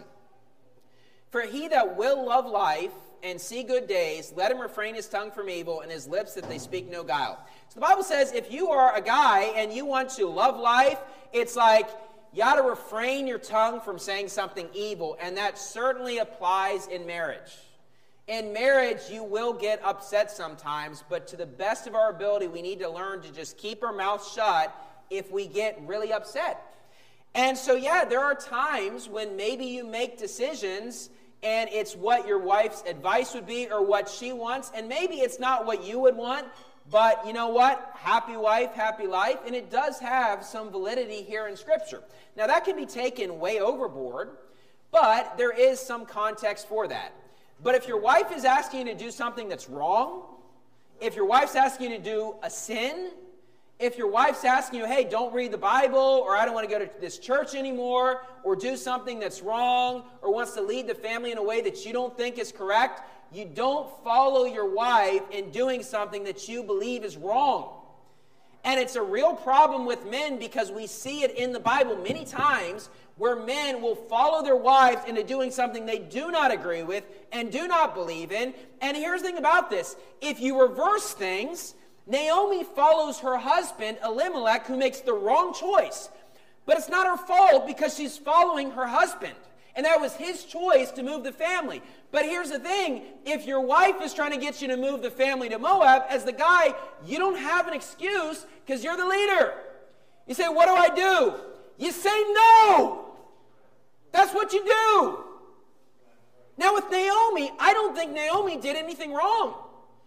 For he that will love life and see good days, let him refrain his tongue from evil and his lips that they speak no guile. So the Bible says if you are a guy and you want to love life, it's like you ought to refrain your tongue from saying something evil, and that certainly applies in marriage. In marriage, you will get upset sometimes, but to the best of our ability, we need to learn to just keep our mouth shut if we get really upset. And so, yeah, there are times when maybe you make decisions and it's what your wife's advice would be or what she wants, and maybe it's not what you would want, but you know what? Happy wife, happy life, and it does have some validity here in Scripture. Now, that can be taken way overboard, but there is some context for that. But if your wife is asking you to do something that's wrong, if your wife's asking you to do a sin, if your wife's asking you, hey, don't read the Bible, or I don't want to go to this church anymore, or do something that's wrong, or wants to lead the family in a way that you don't think is correct, you don't follow your wife in doing something that you believe is wrong. And it's a real problem with men, because we see it in the Bible many times where men will follow their wives into doing something they do not agree with and do not believe in. And here's the thing about this. If you reverse things, Naomi follows her husband, Elimelech, who makes the wrong choice. But it's not her fault, because she's following her husband. And that was his choice to move the family. But here's the thing. If your wife is trying to get you to move the family to Moab, as the guy, you don't have an excuse, because you're the leader. You say, what do I do? You say no. That's what you do. Now with Naomi, I don't think Naomi did anything wrong.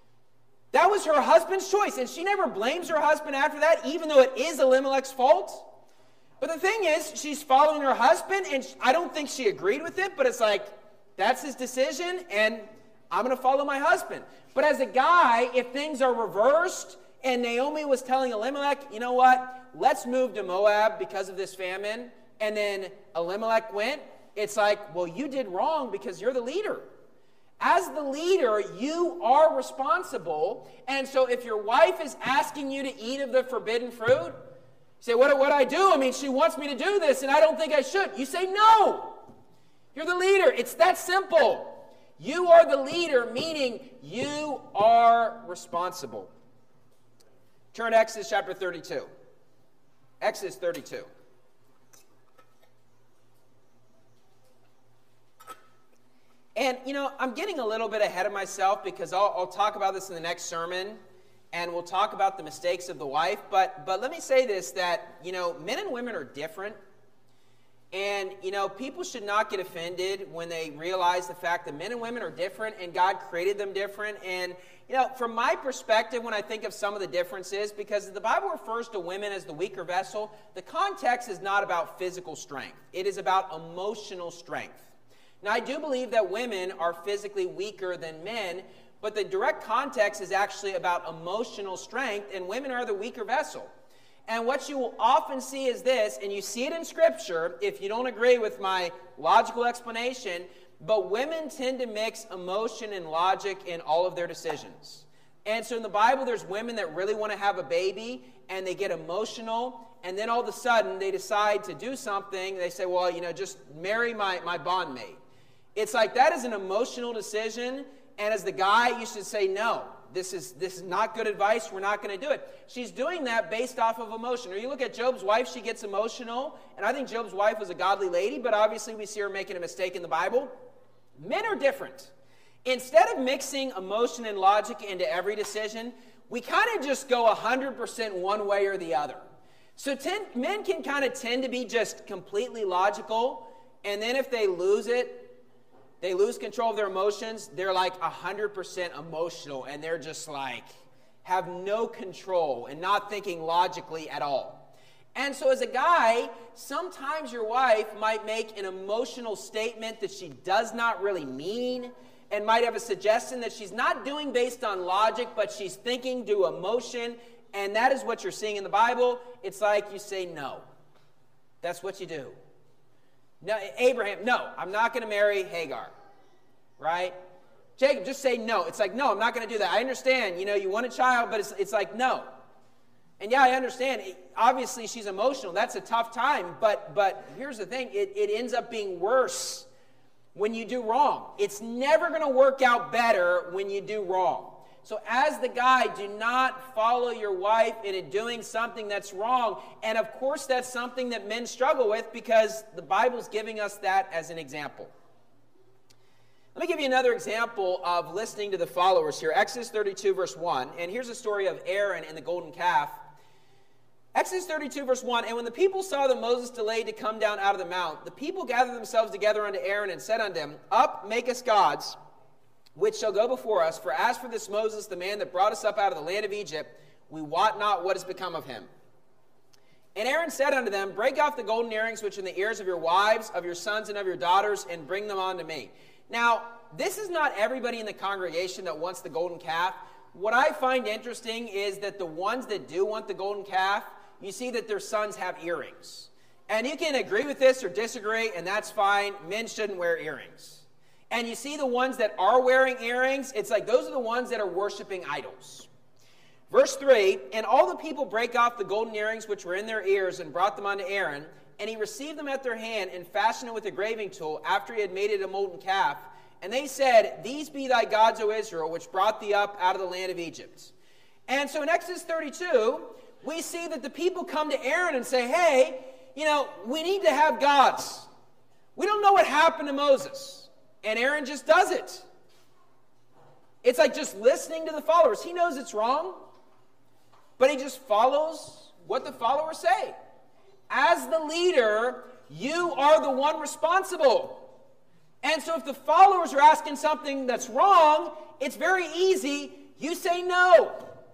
That was her husband's choice, and she never blames her husband after that, even though it is Elimelech's fault. But the thing is, she's following her husband, and I don't think she agreed with it, but it's like, that's his decision, and I'm going to follow my husband. But as a guy, if things are reversed, and Naomi was telling Elimelech, you know what, let's move to Moab because of this famine, and then Elimelech went, it's like, well, you did wrong because you're the leader. As the leader, you are responsible, and so if your wife is asking you to eat of the forbidden fruit, you say, what do I do? I mean, she wants me to do this, and I don't think I should. You say, no. You're the leader. It's that simple. You are the leader, meaning you are responsible. Turn to Exodus chapter thirty-two. Exodus thirty-two. And, you know, I'm getting a little bit ahead of myself, because I'll, I'll talk about this in the next sermon, and we'll talk about the mistakes of the wife. But, but let me say this, that, you know, men and women are different. And, you know, people should not get offended when they realize the fact that men and women are different, and God created them different. And, you know, from my perspective, when I think of some of the differences, because the Bible refers to women as the weaker vessel, the context is not about physical strength. It is about emotional strength. Now, I do believe that women are physically weaker than men, but the direct context is actually about emotional strength, and women are the weaker vessel. And what you will often see is this, and you see it in Scripture, if you don't agree with my logical explanation, but women tend to mix emotion and logic in all of their decisions. And so in the Bible, there's women that really want to have a baby, and they get emotional, and then all of a sudden they decide to do something. They say, well, you know, just marry my, my bondmate. It's like that is an emotional decision, and as the guy, you should say, no, this is, this is not good advice. We're not going to do it. She's doing that based off of emotion. Or you look at Job's wife, she gets emotional, and I think Job's wife was a godly lady, but obviously we see her making a mistake in the Bible. Men are different. Instead of mixing emotion and logic into every decision, we kind of just go one hundred percent one way or the other. So ten, men can kind of tend to be just completely logical, and then if they lose it, they lose control of their emotions, they're like one hundred percent emotional, and they're just like, have no control and not thinking logically at all. And so as a guy, sometimes your wife might make an emotional statement that she does not really mean, and might have a suggestion that she's not doing based on logic, but she's thinking due emotion, and that is what you're seeing in the Bible. It's like you say no. That's what you do. No, Abraham, no, I'm not going to marry Hagar, right? Jacob, just say no. It's like, no, I'm not going to do that. I understand, you know, you want a child, but it's, it's like, no. And yeah, I understand. Obviously, she's emotional. That's a tough time, but but here's the thing. It, it ends up being worse when you do wrong. It's never going to work out better when you do wrong. So as the guy, do not follow your wife into doing something that's wrong. And of course, that's something that men struggle with because the Bible's giving us that as an example. Let me give you another example of listening to the followers here. Exodus thirty-two, verse one. And here's a story of Aaron and the golden calf. Exodus thirty-two, verse one, and when the people saw that Moses delayed to come down out of the mount, the people gathered themselves together unto Aaron and said unto him, Up, make us gods, which shall go before us. For as for this Moses, the man that brought us up out of the land of Egypt, we wot not what has become of him. And Aaron said unto them, Break off the golden earrings which are in the ears of your wives, of your sons, and of your daughters, and bring them unto me. Now, this is not everybody in the congregation that wants the golden calf. What I find interesting is that the ones that do want the golden calf, you see that their sons have earrings. And you can agree with this or disagree, and that's fine. Men shouldn't wear earrings. And you see the ones that are wearing earrings, it's like those are the ones that are worshiping idols. Verse three, and all the people brake off the golden earrings which were in their ears and brought them unto Aaron, and he received them at their hand and fashioned it with a graving tool after he had made it a molten calf. And they said, These be thy gods, O Israel, which brought thee up out of the land of Egypt. And so in Exodus thirty-two, we see that the people come to Aaron and say, hey, you know, we need to have gods. We don't know what happened to Moses. And Aaron just does it. It's like just listening to the followers. He knows it's wrong, but he just follows what the followers say. As the leader, you are the one responsible. And so if the followers are asking something that's wrong, it's very easy. You say no.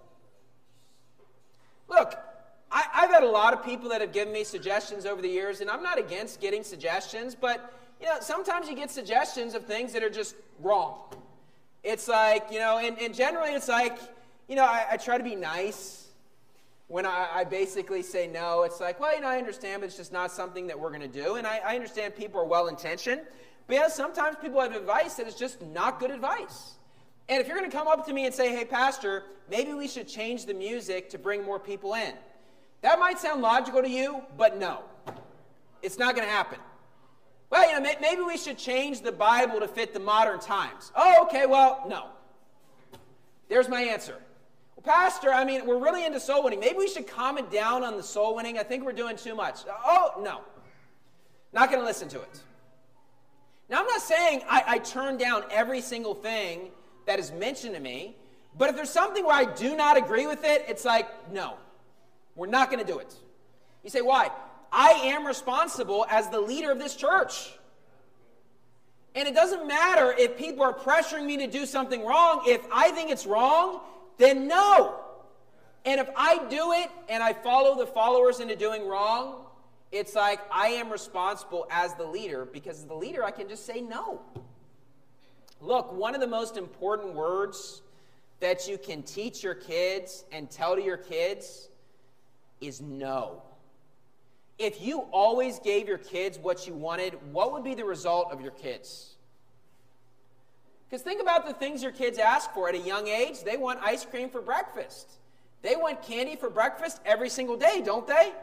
Look, I, I've had a lot of people that have given me suggestions over the years, and I'm not against getting suggestions, but you know, sometimes you get suggestions of things that are just wrong. It's like, you know, and, and generally it's like, you know, I, I try to be nice when I, I basically say no. It's like, well, you know, I understand, but it's just not something that we're going to do. And I, I understand people are well-intentioned, but yeah, sometimes people have advice that is just not good advice. And if you're going to come up to me and say, hey, Pastor, maybe we should change the music to bring more people in. That might sound logical to you, but no. It's not going to happen. Well, you know, maybe we should change the Bible to fit the modern times. Oh, okay, well, no. There's my answer. Well, Pastor, I mean, we're really into soul winning. Maybe we should calm it down on the soul winning. I think we're doing too much. Oh, no. Not going to listen to it. Now, I'm not saying I, I turn down every single thing that is mentioned to me, but if there's something where I do not agree with it, it's like, no, we're not going to do it. You say, why? I am responsible as the leader of this church. And it doesn't matter if people are pressuring me to do something wrong. If I think it's wrong, then no. And if I do it and I follow the followers into doing wrong, It's like I am responsible as the leader, because as the leader I can just say no. Look, one of the most important words that you can teach your kids and tell to your kids is no. If you always gave your kids what you wanted, what would be the result of your kids? Because think about the things your kids ask for at a young age. They want ice cream for breakfast. They want candy for breakfast every single day, don't they?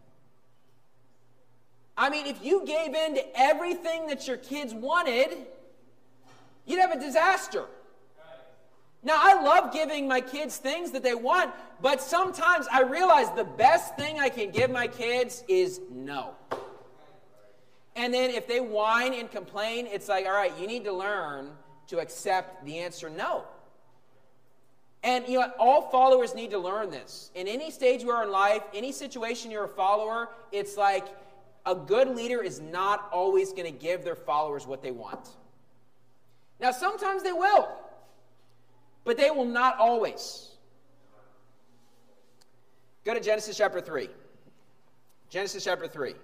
I mean, if you gave in to everything that your kids wanted, you'd have a disaster. Now, I love giving my kids things that they want, but sometimes I realize the best thing I can give my kids is no. And then if they whine and complain, it's like, all right, you need to learn to accept the answer no. And you know what? All followers need to learn this. In any stage you are in life, any situation you're a follower, it's like a good leader is not always going to give their followers what they want. Now, sometimes they will. But they will not always. Go to Genesis chapter three. Genesis chapter three.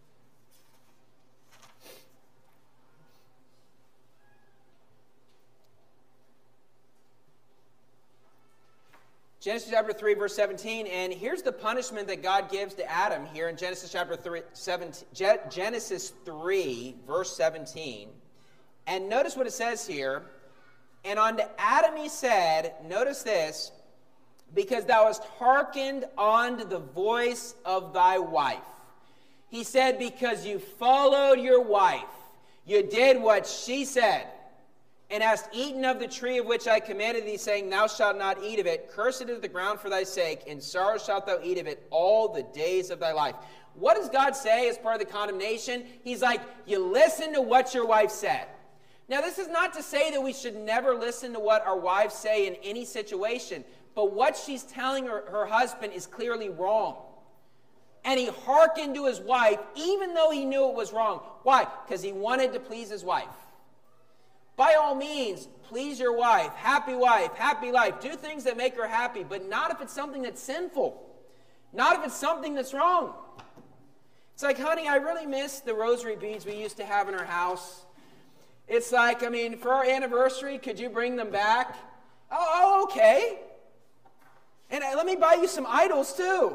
Genesis chapter three, verse seventeen, and here's the punishment that God gives to Adam here in Genesis chapter three, seventeen, Genesis three, verse seventeen. And notice what it says here. And unto Adam he said, notice this, because thou hast hearkened unto the voice of thy wife. He said, because you followed your wife, you did what she said, and hast eaten of the tree of which I commanded thee, saying, thou shalt not eat of it. Cursed is the ground for thy sake, in sorrow shalt thou eat of it all the days of thy life. What does God say as part of the condemnation? He's like, you listen to what your wife said. Now, this is not to say that we should never listen to what our wives say in any situation, but what she's telling her, her husband is clearly wrong. And he hearkened to his wife, even though he knew it was wrong. Why? Because he wanted to please his wife. By all means, please your wife. Happy wife, happy life. Do things that make her happy, but not if it's something that's sinful. Not if it's something that's wrong. It's like, honey, I really miss the rosary beads we used to have in our house. It's like, I mean, for our anniversary, could you bring them back? Oh, oh okay. And uh, let me buy you some idols too.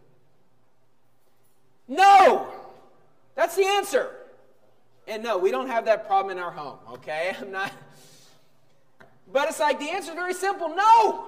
No! That's the answer. And no, we don't have that problem in our home, okay? I'm not. But it's like, the answer is very simple, no!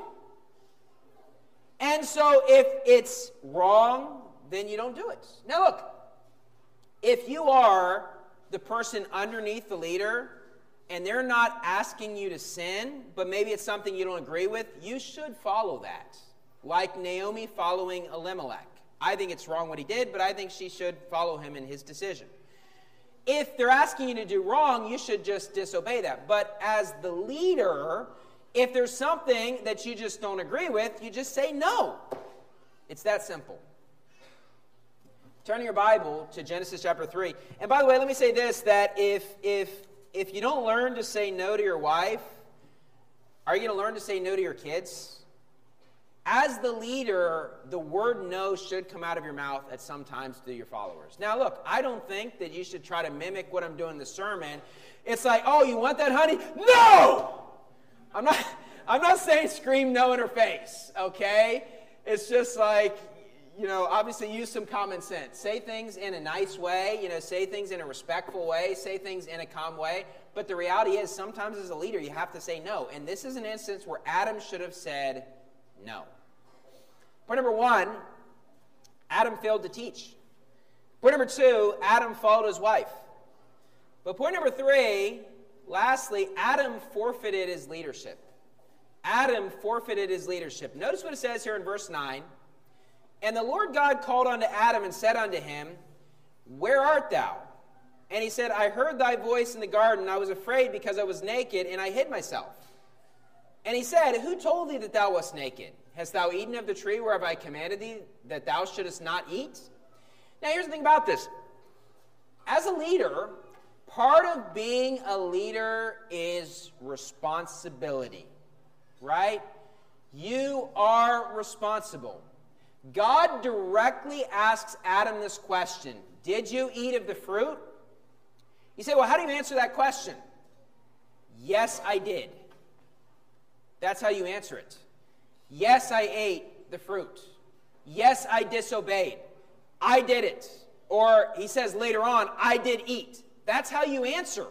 And so if it's wrong, then you don't do it. Now look, if you are the person underneath the leader, and they're not asking you to sin, but maybe it's something you don't agree with, you should follow that. Like Naomi following Elimelech. I think it's wrong what he did, but I think she should follow him in his decision. If they're asking you to do wrong, you should just disobey that. But as the leader, if there's something that you just don't agree with, you just say no. It's that simple. Turn your Bible to Genesis chapter three. And by the way, let me say this, that if if if you don't learn to say no to your wife, are you going to learn to say no to your kids? As the leader, the word no should come out of your mouth at some times to your followers. Now look, I don't think that you should try to mimic what I'm doing in the sermon. It's like, oh, you want that, honey? No! I'm not, I'm not saying scream no in her face, okay? It's just like, you know, obviously use some common sense. Say things in a nice way, you know, say things in a respectful way, say things in a calm way. But the reality is, sometimes as a leader, you have to say no. And this is an instance where Adam should have said no. Point number one, Adam failed to teach. Point number two, Adam followed his wife. But point number three, lastly, Adam forfeited his leadership. Adam forfeited his leadership. Notice what it says here in verse nine. And the Lord God called unto Adam and said unto him, where art thou? And he said, I heard thy voice in the garden. I was afraid because I was naked, and I hid myself. And he said, who told thee that thou wast naked? Hast thou eaten of the tree whereof I commanded thee that thou shouldest not eat? Now here's the thing about this. As a leader, part of being a leader is responsibility, right? You are responsible. God directly asks Adam this question: did you eat of the fruit? You say, well, how do you answer that question? Yes, I did. That's how you answer it. Yes, I ate the fruit. Yes, I disobeyed. I did it. Or he says later on, I did eat. That's how you answer.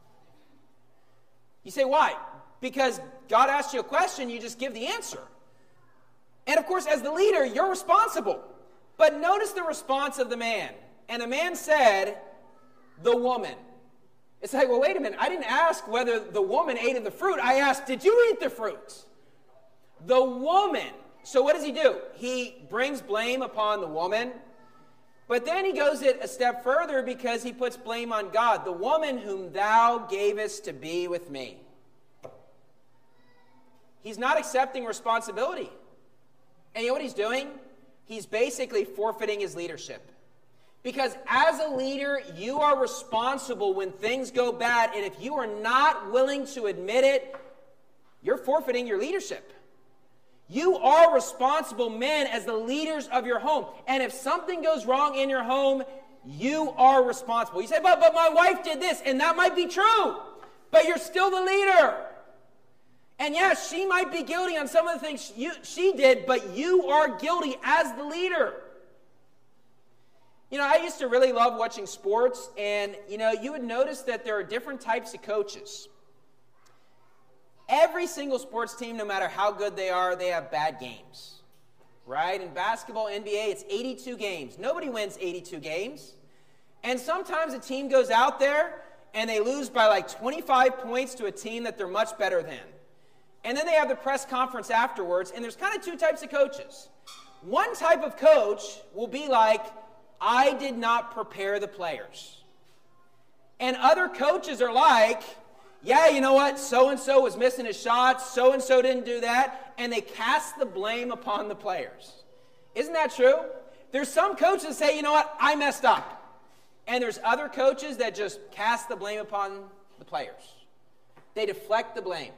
You say, why? Because God asked you a question, you just give the answer. And of course, as the leader, you're responsible. But notice the response of the man. And the man said, the woman. It's like, well, wait a minute. I didn't ask whether the woman ate of the fruit. I asked, did you eat the fruit? The woman. So what does he do? He brings blame upon the woman. But then he goes it a step further because he puts blame on God. The woman whom thou gavest to be with me. He's not accepting responsibility. And you know what he's doing? He's basically forfeiting his leadership. Because as a leader, you are responsible when things go bad. And if you are not willing to admit it, you're forfeiting your leadership. You are responsible men as the leaders of your home. And if something goes wrong in your home, you are responsible. You say, but, but my wife did this, and that might be true. But you're still the leader. And yes, she might be guilty on some of the things you, she did, but you are guilty as the leader. You know, I used to really love watching sports, and, you know, you would notice that there are different types of coaches. Every single sports team, no matter how good they are, they have bad games, right? In basketball, N B A, it's eighty-two games. Nobody wins eighty-two games. And sometimes a team goes out there, and they lose by like twenty-five points to a team that they're much better than. And then they have the press conference afterwards, and there's kind of two types of coaches. One type of coach will be like, I did not prepare the players. And other coaches are like, yeah, you know what, so-and-so was missing his shots, so-and-so didn't do that, and they cast the blame upon the players. Isn't that true? There's some coaches that say, you know what, I messed up. And there's other coaches that just cast the blame upon the players. They deflect the blame.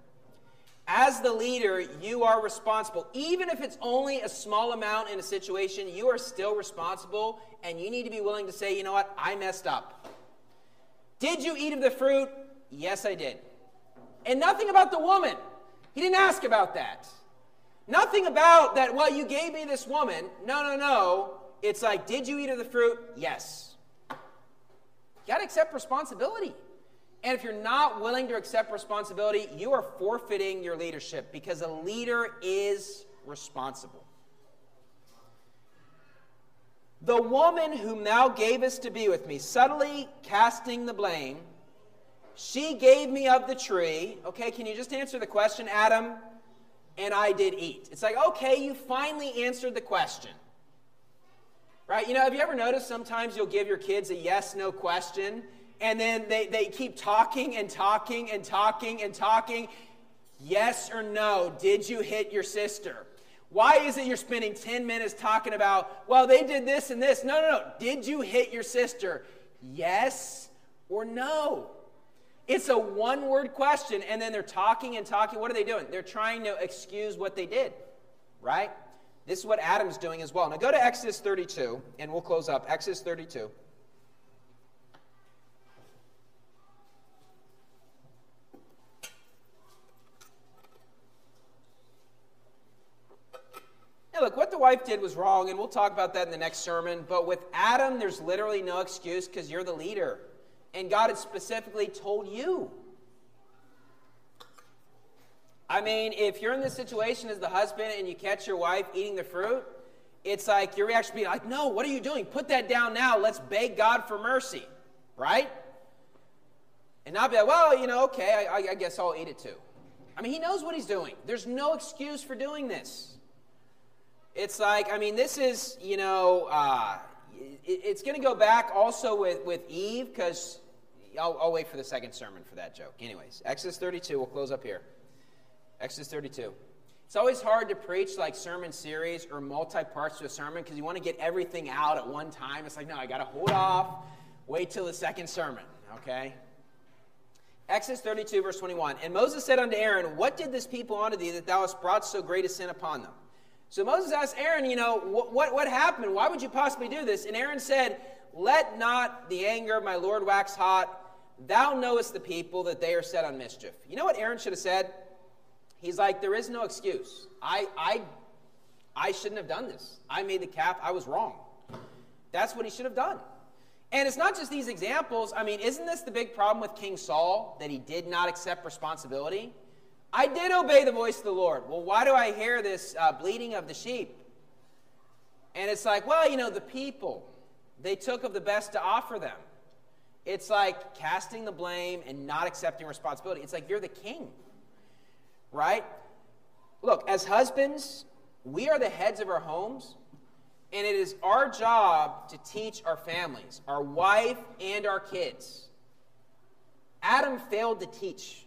As the leader, you are responsible. Even if it's only a small amount in a situation, you are still responsible, and you need to be willing to say, you know what, I messed up. Did you eat of the fruit? Yes, I did. And nothing about the woman. He didn't ask about that. Nothing about that, well, you gave me this woman. No, no, no. It's like, did you eat of the fruit? Yes. You got to accept responsibility. And if you're not willing to accept responsibility, you are forfeiting your leadership because a leader is responsible. The woman whom thou gavest to be with me, subtly casting the blame, she gave me of the tree. Okay, can you just answer the question, Adam? And I did eat. It's like, okay, you finally answered the question. Right? You know, have you ever noticed sometimes you'll give your kids a yes-no question, and then they, they keep talking and talking and talking and talking. Yes or no, did you hit your sister? Why is it you're spending ten minutes talking about, well, they did this and this? No, no, no. Did you hit your sister? Yes or no? It's a one-word question, and then they're talking and talking. What are they doing? They're trying to excuse what they did, right? This is what Adam's doing as well. Now go to Exodus thirty-two, and we'll close up. Exodus thirty-two. Now look, what the wife did was wrong, and we'll talk about that in the next sermon. But with Adam, there's literally no excuse because you're the leader. And God had specifically told you. I mean, if you're in this situation as the husband and you catch your wife eating the fruit, it's like your reaction would be like, no, what are you doing? Put that down now. Let's beg God for mercy. Right? And not be like, well, you know, okay, I, I guess I'll eat it too. I mean, he knows what he's doing. There's no excuse for doing this. It's like, I mean, this is, you know, uh, it, it's going to go back also with, with Eve, because I'll, I'll wait for the second sermon for that joke. Anyways, Exodus thirty-two, we'll close up here. Exodus thirty-two. It's always hard to preach like sermon series or multi-parts to a sermon because you want to get everything out at one time. It's like, no, I got to hold off, wait till the second sermon, okay? Exodus thirty-two, verse twenty-one. And Moses said unto Aaron, what did this people unto thee that thou hast brought so great a sin upon them? So Moses asked Aaron, you know, what, what, what happened? Why would you possibly do this? And Aaron said, let not the anger of my Lord wax hot. Thou knowest the people that they are set on mischief. You know what Aaron should have said? He's like, there is no excuse. I, I, I shouldn't have done this. I made the calf. I was wrong. That's what he should have done. And it's not just these examples. I mean, isn't this the big problem with King Saul, that he did not accept responsibility? I did obey the voice of the Lord. Well, why do I hear this uh, bleating of the sheep? And it's like, well, you know, the people, they took of the best to offer them. It's like casting the blame and not accepting responsibility. It's like you're the king, right? Look, as husbands, we are the heads of our homes, and it is our job to teach our families, our wife and our kids. Adam failed to teach.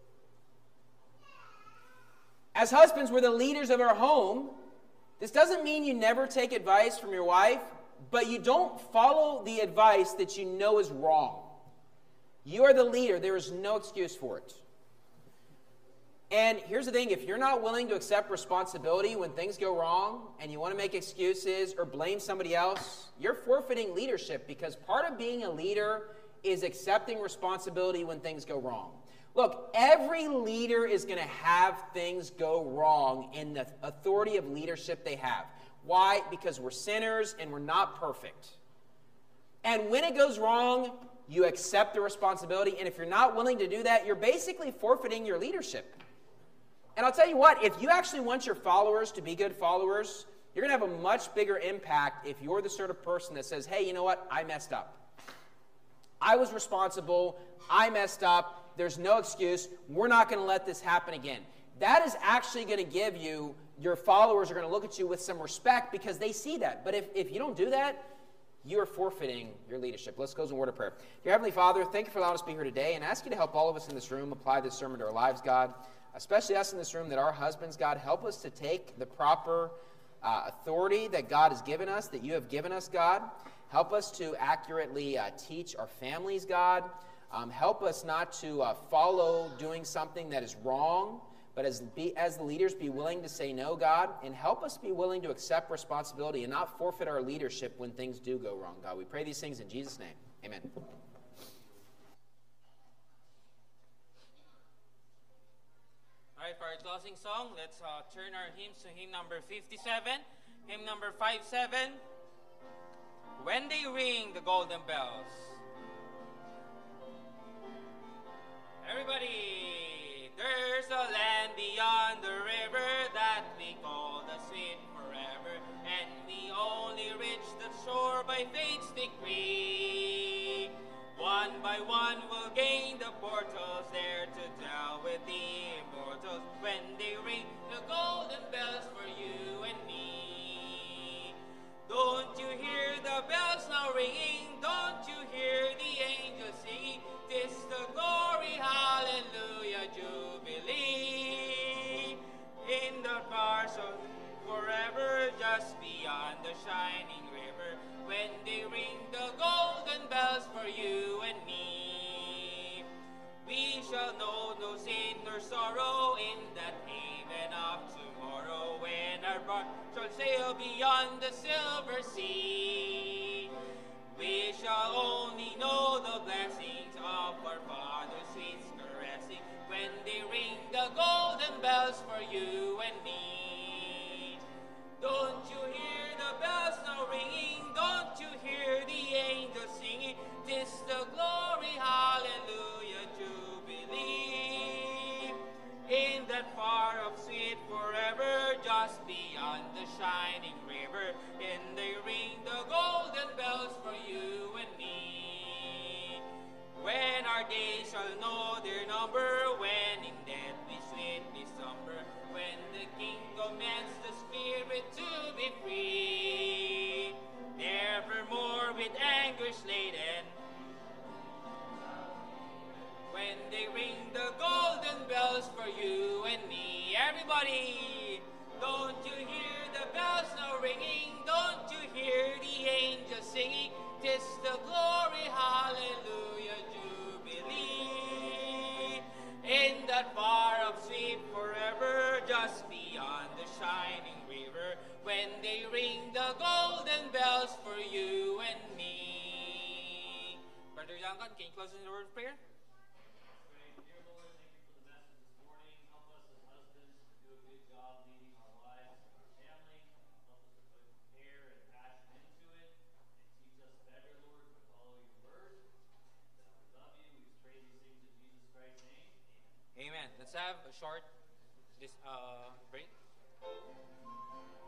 As husbands, we're the leaders of our home. This doesn't mean you never take advice from your wife, but you don't follow the advice that you know is wrong. You are the leader. There is no excuse for it. And here's the thing. If you're not willing to accept responsibility when things go wrong and you want to make excuses or blame somebody else, you're forfeiting leadership, because part of being a leader is accepting responsibility when things go wrong. Look, every leader is going to have things go wrong in the authority of leadership they have. Why? Because we're sinners and we're not perfect. And when it goes wrong, you accept the responsibility. And if you're not willing to do that, you're basically forfeiting your leadership. And I'll tell you what, if you actually want your followers to be good followers, you're going to have a much bigger impact if you're the sort of person that says, hey, you know what? I messed up. I was responsible. I messed up. There's no excuse. We're not going to let this happen again. That is actually going to give you, your followers are going to look at you with some respect because they see that. But if, if you don't do that, you are forfeiting your leadership. Let's close in a word of prayer. Dear Heavenly Father, thank you for allowing us to be here today, and I ask you to help all of us in this room apply this sermon to our lives, God. Especially us in this room, that our husbands, God, help us to take the proper uh, authority that God has given us, that you have given us, God. Help us to accurately uh, teach our families, God. Um, help us not to uh, follow doing something that is wrong, but as, be, as the leaders, be willing to say no, God, and help us be willing to accept responsibility and not forfeit our leadership when things do go wrong, God. We pray these things in Jesus' name. Amen. All right, for our closing song, let's uh, turn our hymns to hymn number fifty-seven. Hymn number fifty-seven, When They Ring the Golden Bells. Everybody, there's a land beyond the river that we call the sweet forever, and we only reach the shore by fate's decree. One by one we'll gain the portals there to dwell with the immortals, when they ring the golden bells for you and me. Don't you hear the bells now ringing? Don't you hear the angels singing? 'Tis the glory, hallelujah, jubilee. In the cars of forever, just beyond the shining river, when they ring the golden bells for you and me. We shall know no sin nor sorrow in that haven of tomorrow, when our bark shall sail beyond the silver sea. We shall only know the blessings of our Father's sweet caressing, when they ring the golden bells for you and me. Don't you hear the bells now ringing? Don't you hear the angels singing? 'Tis the glory, hallelujah, jubilee. In that far off sweet forever, just beyond the shining river, in they ring the Duncan, can you close us in the word of prayer? Dear Lord, thank you for the message this morning. Help us as husbands to do a good job leading our wives and our family. Help us to put care and passion into it. And teach us better, Lord, to follow your word. And uh, we love you. We pray these things in Jesus Christ's name. Amen. Amen. Let's have a short this uh, break.